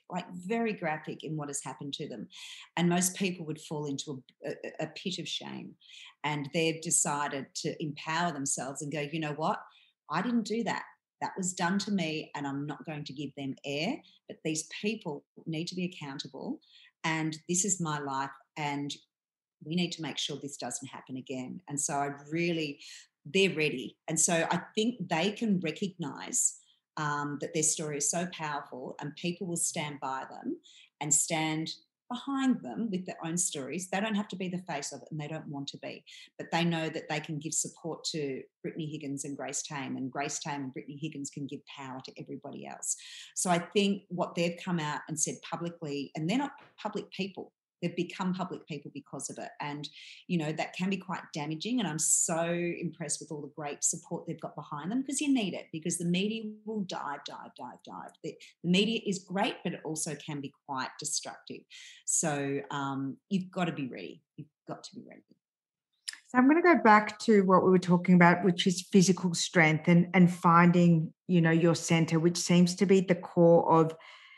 in what has happened to them. And most people would fall into a pit of shame, and they've decided to empower themselves and go, you know what? I didn't do that. That was done to me, and I'm not going to give them air. But these people need to be accountable, and this is my life, and we need to make sure this doesn't happen again. And so they're ready. And so I think they can recognise that their story is so powerful, and people will stand by them and stand behind them with their own stories. They don't have to be the face of it, and they don't want to be, but they know that they can give support to Brittany Higgins and Grace Tame, and Grace Tame and Brittany Higgins can give power to everybody else. So I think what they've come out and said publicly, and they're not public people, they've become public people because of it. And, that can be quite damaging. And I'm so impressed with all the great support they've got behind them, because you need it, because the media will dive. The media is great, but it also can be quite destructive. So you've got to be ready. You've got to be ready. So I'm going to go back to what we were talking about, which is physical strength and finding, your center, which seems to be the core of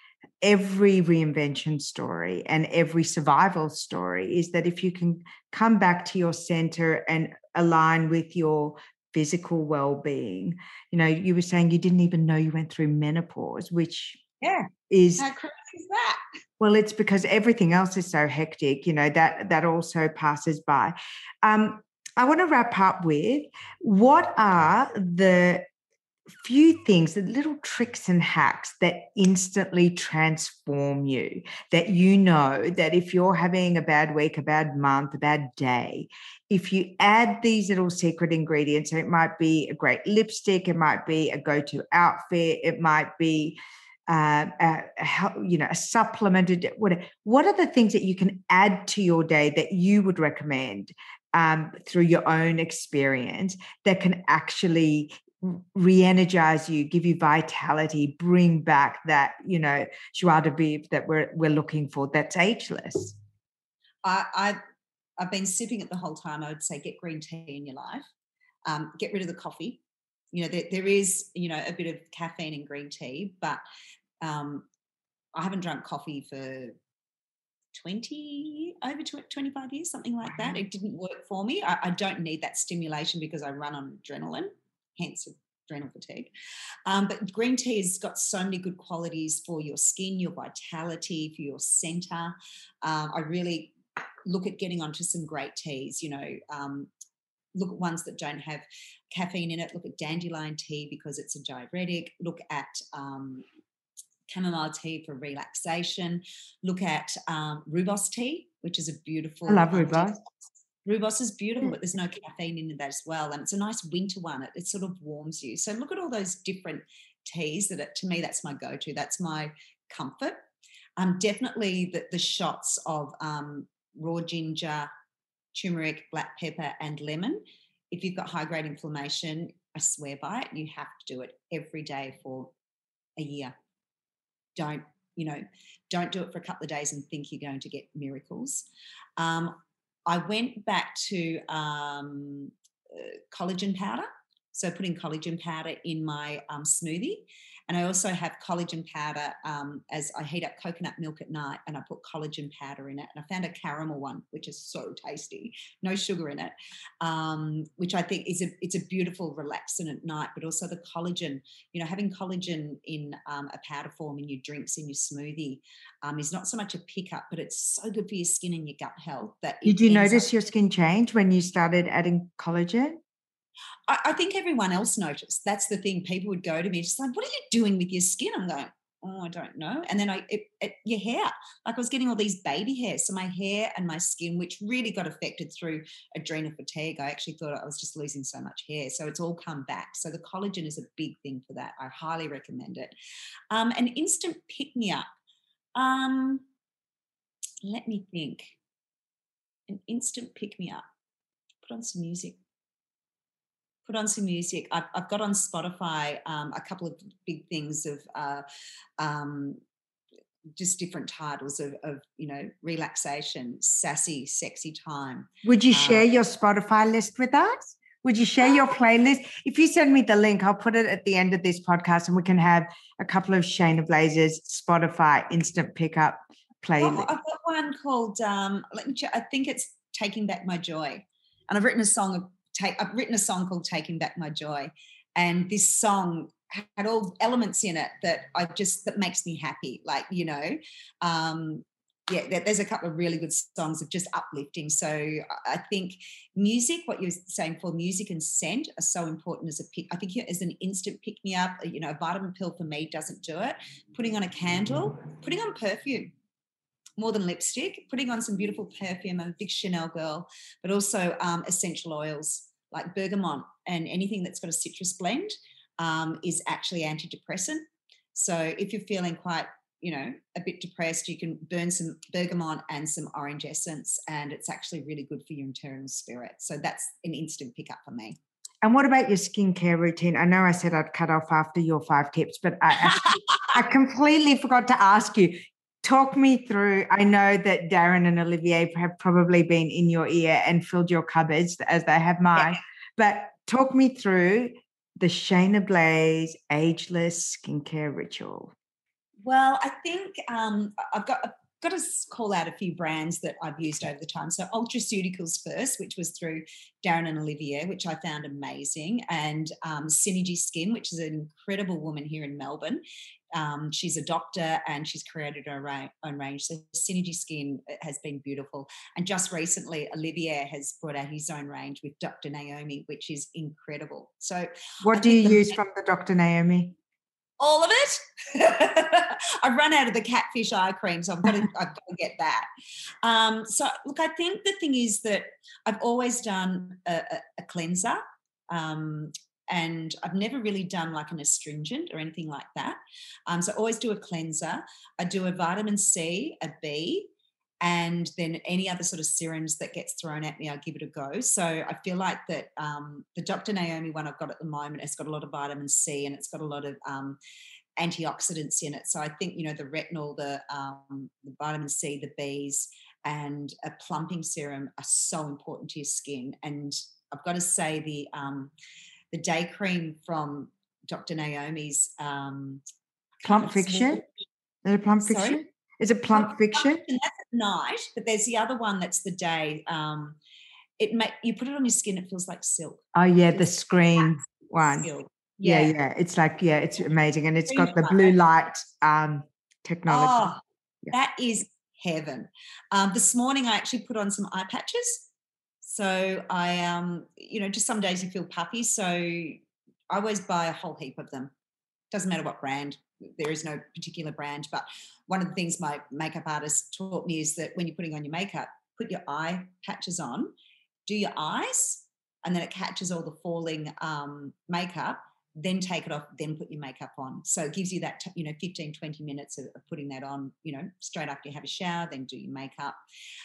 every reinvention story and every survival story, is that if you can come back to your center and align with your physical well-being, you were saying you didn't even know you went through menopause, which is, how crazy is that? Well, it's because everything else is so hectic, that also passes by. I want to wrap up with, what are the few things, the little tricks and hacks that instantly transform you, that that if you're having a bad week, a bad month, a bad day, if you add these little secret ingredients, so it might be a great lipstick, it might be a go-to outfit, it might be a supplement, whatever. What are the things that you can add to your day that you would recommend through your own experience that can actually re-energize you, give you vitality, bring back that, joie de vivre that we're looking for, that's ageless? I've been sipping it the whole time. I would say get green tea in your life. Get rid of the coffee. There is, a bit of caffeine in green tea, but I haven't drunk coffee for 25 years, something like that. It didn't work for me. I don't need that stimulation because I run on adrenaline, hence adrenal fatigue. But green tea has got so many good qualities for your skin, your vitality, for your center. I really look at getting onto some great teas, look at ones that don't have caffeine in it. Look at dandelion tea because it's a diuretic. Look at chamomile tea for relaxation. Look at rooibos tea, which is a beautiful. I love rooibos. Rooibos is beautiful, but there's no caffeine in it as well, and it's a nice winter one. It sort of warms you. So look at all those different teas to me, that's my go-to. That's my comfort. Definitely the shots of raw ginger, turmeric, black pepper, and lemon. If you've got high-grade inflammation, I swear by it, you have to do it every day for a year. Don't do it for a couple of days and think you're going to get miracles. I went back to collagen powder. So putting collagen powder in my smoothie. And I also have collagen powder as I heat up coconut milk at night and I put collagen powder in it. And I found a caramel one, which is so tasty, no sugar in it, which I think it's a beautiful relaxant at night, but also the collagen, having collagen in a powder form in your drinks, in your smoothie is not so much a pickup, but it's so good for your skin and your gut health. Did you notice your skin change when you started adding collagen? I think everyone else noticed. That's the thing. People would go to me just like, what are you doing with your skin? I'm going, oh, I don't know. And then your hair, like I was getting all these baby hairs. So my hair and my skin, which really got affected through adrenal fatigue. I actually thought I was just losing so much hair. So it's all come back. So the collagen is a big thing for that. I highly recommend it. An instant pick-me-up. Let me think. An instant pick-me-up. Put on some music. I've got on Spotify a couple of big things of just different titles of relaxation, sassy, sexy time. Would you share your Spotify list with us? Would you share your playlist? If you send me the link, I'll put it at the end of this podcast and we can have a couple of Shayna Blazer's Spotify instant pickup playlist. I've got one called, I think it's Taking Back My Joy. And I've written a song called Taking Back My Joy. And this song had all elements in it that makes me happy. There's a couple of really good songs of just uplifting. So I think music, what you're saying for music and scent are so important as I think as an instant pick-me-up. A vitamin pill for me doesn't do it. Putting on a candle, putting on perfume, more than lipstick, putting on some beautiful perfume. I'm a big Chanel girl, but also essential oils like bergamot and anything that's got a citrus blend is actually antidepressant. So if you're feeling quite, a bit depressed, you can burn some bergamot and some orange essence, and it's actually really good for your internal spirit. So that's an instant pickup for me. And what about your skincare routine? I know I said I'd cut off after your 5 tips, but I completely forgot to ask you. Talk me through. I know that Darren and Olivier have probably been in your ear and filled your cupboards as they have mine. Yeah. But talk me through the Shayna Blaze ageless skincare ritual. Well, I think I've got to call out a few brands that I've used over the time. So Ultraceuticals first, which was through Darren and Olivier, which I found amazing, and Synergy Skin, which is an incredible woman here in Melbourne. She's a doctor and she's created her own range. So Synergy Skin has been beautiful. And just recently, Olivier has brought out his own range with Dr. Naomi, which is incredible. So what do you use from the Dr. Naomi? All of it. I've run out of the catfish eye cream, so I've got to get that. So look, I think the thing is that I've always done a cleanser. And I've never really done like an astringent or anything like that. So I always do a cleanser. I do a vitamin C, a B, and then any other sort of serums that gets thrown at me, I give it a go. So I feel like that the Dr. Naomi one I've got at the moment has got a lot of vitamin C and it's got a lot of antioxidants in it. So I think, the retinol, the vitamin C, the Bs, and a plumping serum are so important to your skin. And I've got to say the day cream from Dr. Naomi's Plump Fiction. Is it Plump Sorry? Fiction? Is it Plump Fiction? That's at night, but there's the other one that's the day. You put it on your skin, it feels like silk. Oh yeah, the screen one. Silk. Yeah. It's like, it's amazing. And it's Screen got the one. blue light technology. Oh, Yeah. that is heaven. This morning I actually put on some eye patches. So I, just some days you feel puffy. So I always buy a whole heap of them. Doesn't matter what brand. There is no particular brand. But one of the things my makeup artist taught me is that when you're putting on your makeup, put your eye patches on, do your eyes, and then it catches all the falling makeup, then take it off, then put your makeup on. So it gives you that, 15, 20 minutes of putting that on, straight after you have a shower, then do your makeup.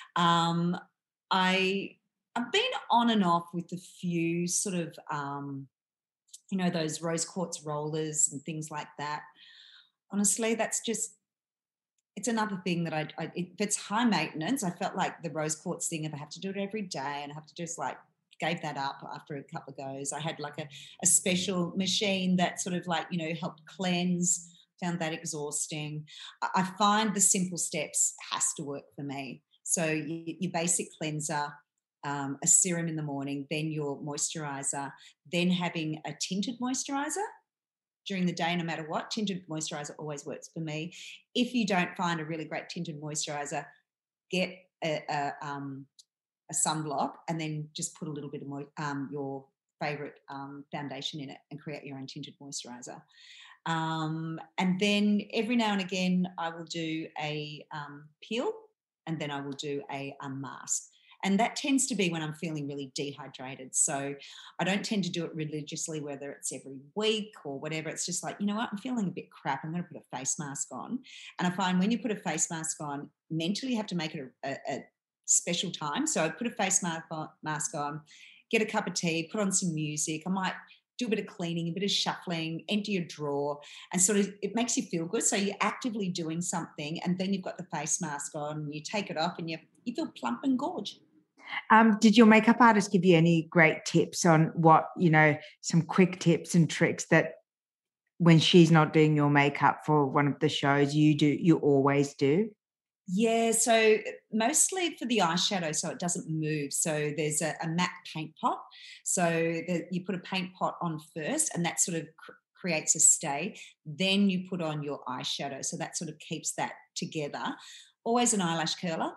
I've been on and off with a few sort of, those rose quartz rollers and things like that. Honestly, it's another thing that if it's high maintenance, I felt like the rose quartz thing, if I have to do it every day and I have to just gave that up after a couple of goes. I had like a special machine that sort of helped cleanse, found that exhausting. I find the simple steps has to work for me. So your basic cleanser, a serum in the morning, then your moisturizer, then having a tinted moisturizer during the day, no matter what. Tinted moisturizer always works for me. If you don't find a really great tinted moisturizer, get a sunblock and then just put a little bit of your favourite foundation in it and create your own tinted moisturizer. And then every now and again I will do a peel, and then I will do a mask. And that tends to be when I'm feeling really dehydrated. So I don't tend to do it religiously, whether it's every week or whatever. It's just like, you know what, I'm feeling a bit crap, I'm going to put a face mask on. And I find when you put a face mask on, mentally you have to make it a special time. So I put a face mask on, get a cup of tea, put on some music. I might do a bit of cleaning, a bit of shuffling, empty your drawer, and sort of it makes you feel good. So you're actively doing something, and then you've got the face mask on, and you take it off and you feel plump and gorge. Did your makeup artist give you any great tips on what, some quick tips and tricks that when she's not doing your makeup for one of the shows, you always do? Yeah, so mostly for the eyeshadow so it doesn't move. So there's a matte paint pot. So you put a paint pot on first, and that sort of creates a stay. Then you put on your eyeshadow. So that sort of keeps that together. Always an eyelash curler.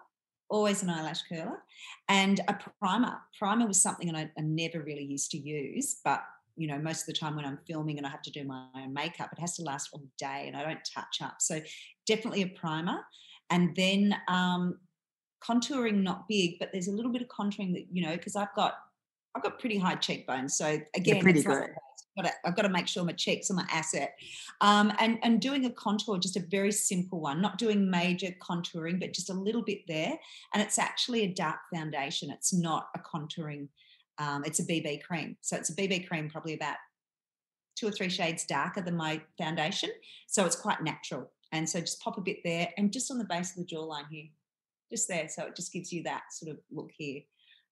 And a primer. Primer was something I never really used to use, but most of the time when I'm filming and I have to do my own makeup, it has to last all day and I don't touch up. So definitely a primer. And then contouring, not big, but there's a little bit of contouring that, because I've got pretty high cheekbones. So again, you're pretty good. I've got to make sure my cheeks are my asset. And doing a contour, just a very simple one, not doing major contouring, but just a little bit there. And it's actually a dark foundation. It's not a contouring. It's a BB cream. So it's a BB cream probably about 2 or 3 shades darker than my foundation. So it's quite natural. And so just pop a bit there and just on the base of the jawline here, just there. So it just gives you that sort of look here.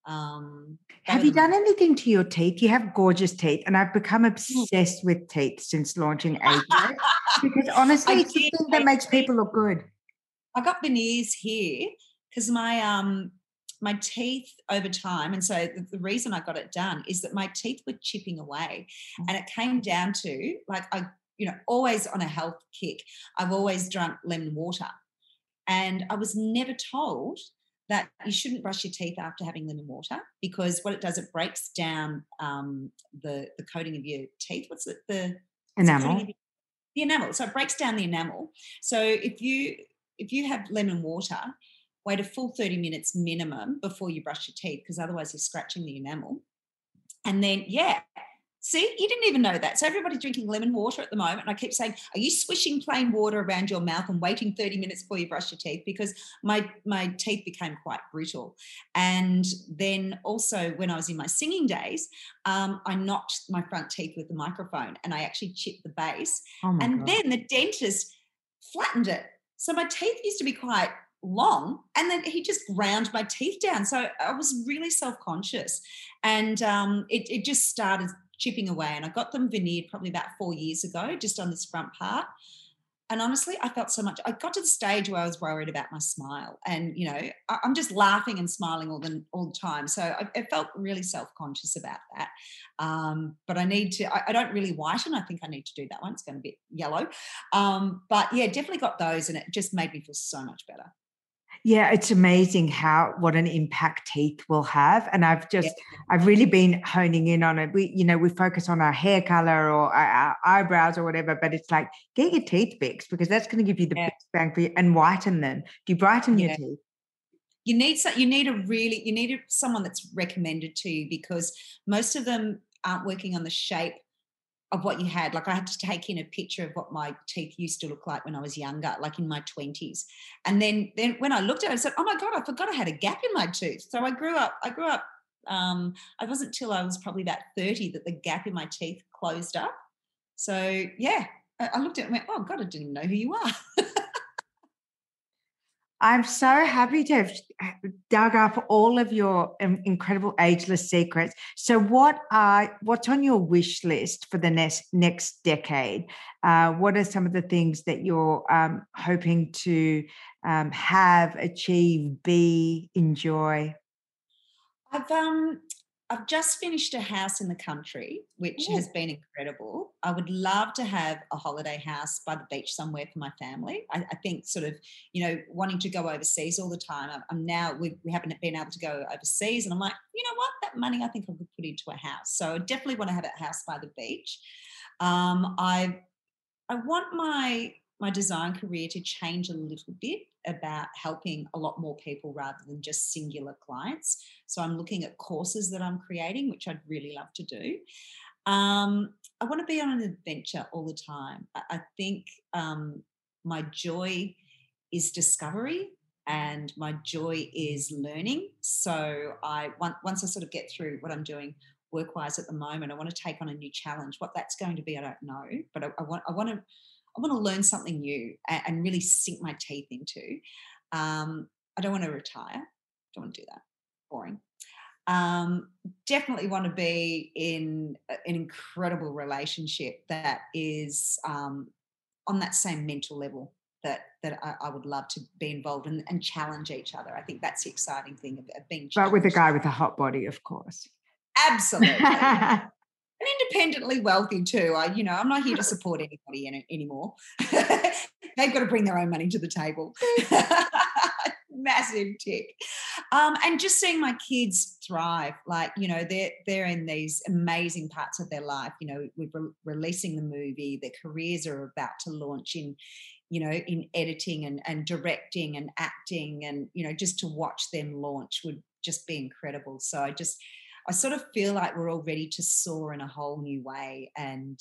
Have you done anything to your teeth? You have gorgeous teeth, and I've become obsessed with teeth since launching AJ because honestly, it's the thing that makes people look good. I got veneers here because my teeth over time, and so the reason I got it done is that my teeth were chipping away, and it came down to always on a health kick. I've always drunk lemon water, and I was never told that you shouldn't brush your teeth after having lemon water because what it does, it breaks down the coating of your teeth. What's it? The enamel. The enamel. So it breaks down the enamel. So if you have lemon water, wait a full 30 minutes minimum before you brush your teeth because otherwise you're scratching the enamel. And then, see, you didn't even know that. So everybody's drinking lemon water at the moment. And I keep saying, are you swishing plain water around your mouth and waiting 30 minutes before you brush your teeth? Because my teeth became quite brittle. And then also when I was in my singing days, I knocked my front teeth with the microphone and I actually chipped the base. And then the dentist flattened it. So my teeth used to be quite long and then he just ground my teeth down. So I was really self-conscious and it just started chipping away, and I got them veneered probably about 4 years ago, just on this front part. And honestly, I felt so much. I got to the stage where I was worried about my smile, and I'm just laughing and smiling all the time. So I felt really self-conscious about that. But I need to. I don't really whiten. I think I need to do that one. It's going to be yellow. But yeah, definitely got those, and it just made me feel so much better. Yeah, it's amazing what an impact teeth will have. And Yeah, I've really been honing in on it. We focus on our hair color or our eyebrows or whatever, but it's like, get your teeth fixed because that's going to give you the yeah, best bang for you, and whiten them. Do you brighten your yeah. teeth? You need someone that's recommended to you, because most of them aren't working on the shape of what you had. Like, I had to take in a picture of what my teeth used to look like when I was younger, like in my 20s. And then when I looked at it, I said, oh my God, I forgot I had a gap in my tooth. So I grew up, I wasn't till I was probably about 30 that the gap in my teeth closed up. So yeah, I looked at it and went, oh God, I didn't even know who you are. I'm so happy to have dug up all of your incredible ageless secrets. So, what's on your wish list for the next decade? What are some of the things that you're hoping to have, achieve, be, enjoy? I've just finished a house in the country, which has Ooh. been incredible. I would love to have a holiday house by the beach somewhere for my family. I think sort of, wanting to go overseas all the time. I'm now, we haven't been able to go overseas. And I'm like, you know what? That money I think I could put into a house. So I definitely want to have a house by the beach. I want my design career to change a little bit about helping a lot more people rather than just singular clients. So I'm looking at courses that I'm creating, which I'd really love to do. I want to be on an adventure all the time. I think my joy is discovery, and my joy is learning. So once I sort of get through what I'm doing work-wise at the moment, I want to take on a new challenge. What that's going to be, I don't know, but I want to learn something new and really sink my teeth into. I don't want to retire. Don't want to do that. Boring. Um, Definitely want to be in an incredible relationship that is on that same mental level that I would love to be involved in, and challenge each other. I think that's the exciting thing of being But with a challenged. guy with a hot body, of course. Absolutely. And independently wealthy too. I'm not here to support anybody anymore. They've got to bring their own money to the table. Massive tick. And just seeing my kids thrive, like, they're in these amazing parts of their life. We're releasing the movie. Their careers are about to launch in editing and directing and acting, and just to watch them launch would just be incredible. So I sort of feel like we're all ready to soar in a whole new way. And,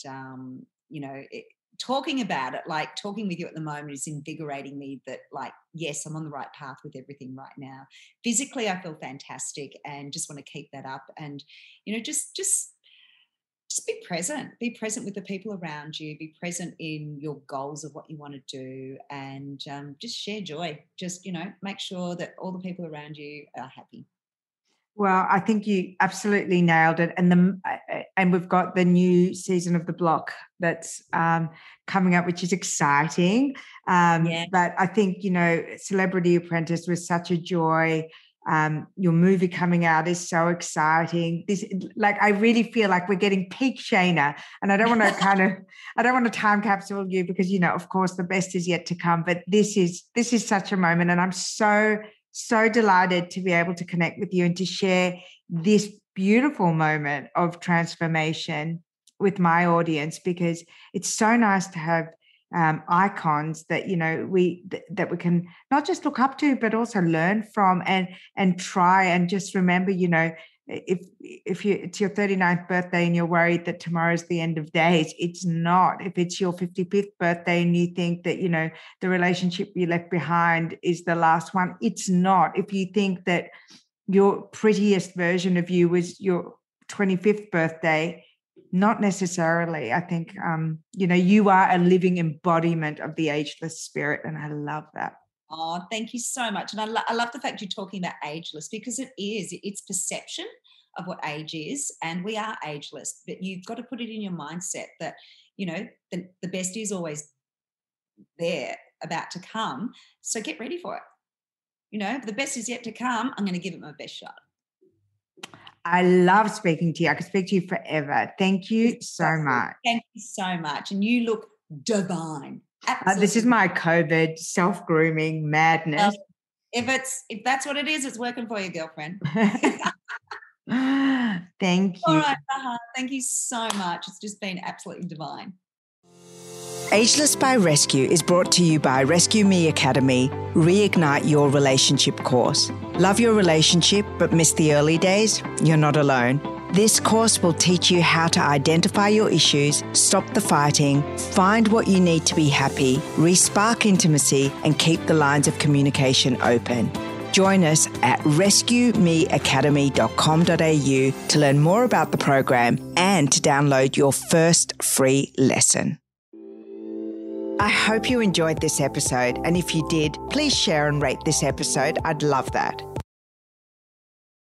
talking about it, like talking with you at the moment, is invigorating me that, like, yes, I'm on the right path with everything right now. Physically, I feel fantastic and just want to keep that up. And, just be present with the people around you, be present in your goals of what you want to do, and just share joy. Just, make sure that all the people around you are happy. Well, I think you absolutely nailed it, and we've got the new season of The Block that's coming up, which is exciting. Yeah. But I think Celebrity Apprentice was such a joy. Your movie coming out is so exciting. I really feel like we're getting peak Shayna, and I don't want to time capsule you because of course the best is yet to come. But this is such a moment, and I'm so delighted to be able to connect with you and to share this beautiful moment of transformation with my audience, because it's so nice to have icons that we can not just look up to but also learn from and try, and just remember, if it's your 39th birthday and you're worried that tomorrow's the end of days, it's not. If it's your 55th birthday and you think that the relationship you left behind is the last one, it's not. If you think that your prettiest version of you was your 25th birthday, not necessarily. I think you are a living embodiment of the ageless spirit, and I love that. Oh, thank you so much. And I love the fact you're talking about ageless, because it's perception of what age is, and we are ageless, but you've got to put it in your mindset that, the best is always there about to come. So get ready for it. You know, the best is yet to come. I'm going to give it my best shot. I love speaking to you. I could speak to you forever. Thank you so much. Thank you so much. And you look divine. This is my COVID self-grooming madness. If that's what it is, it's working for you, girlfriend. Thank you. All right, thank you so much. It's just been absolutely divine. Ageless by Rescue is brought to you by Rescue Me Academy, Reignite Your Relationship course. Love your relationship but miss the early days? You're not alone. This course will teach you how to identify your issues, stop the fighting, find what you need to be happy, re-spark intimacy, and keep the lines of communication open. Join us at rescuemeacademy.com.au to learn more about the program and to download your first free lesson. I hope you enjoyed this episode, and if you did, please share and rate this episode. I'd love that.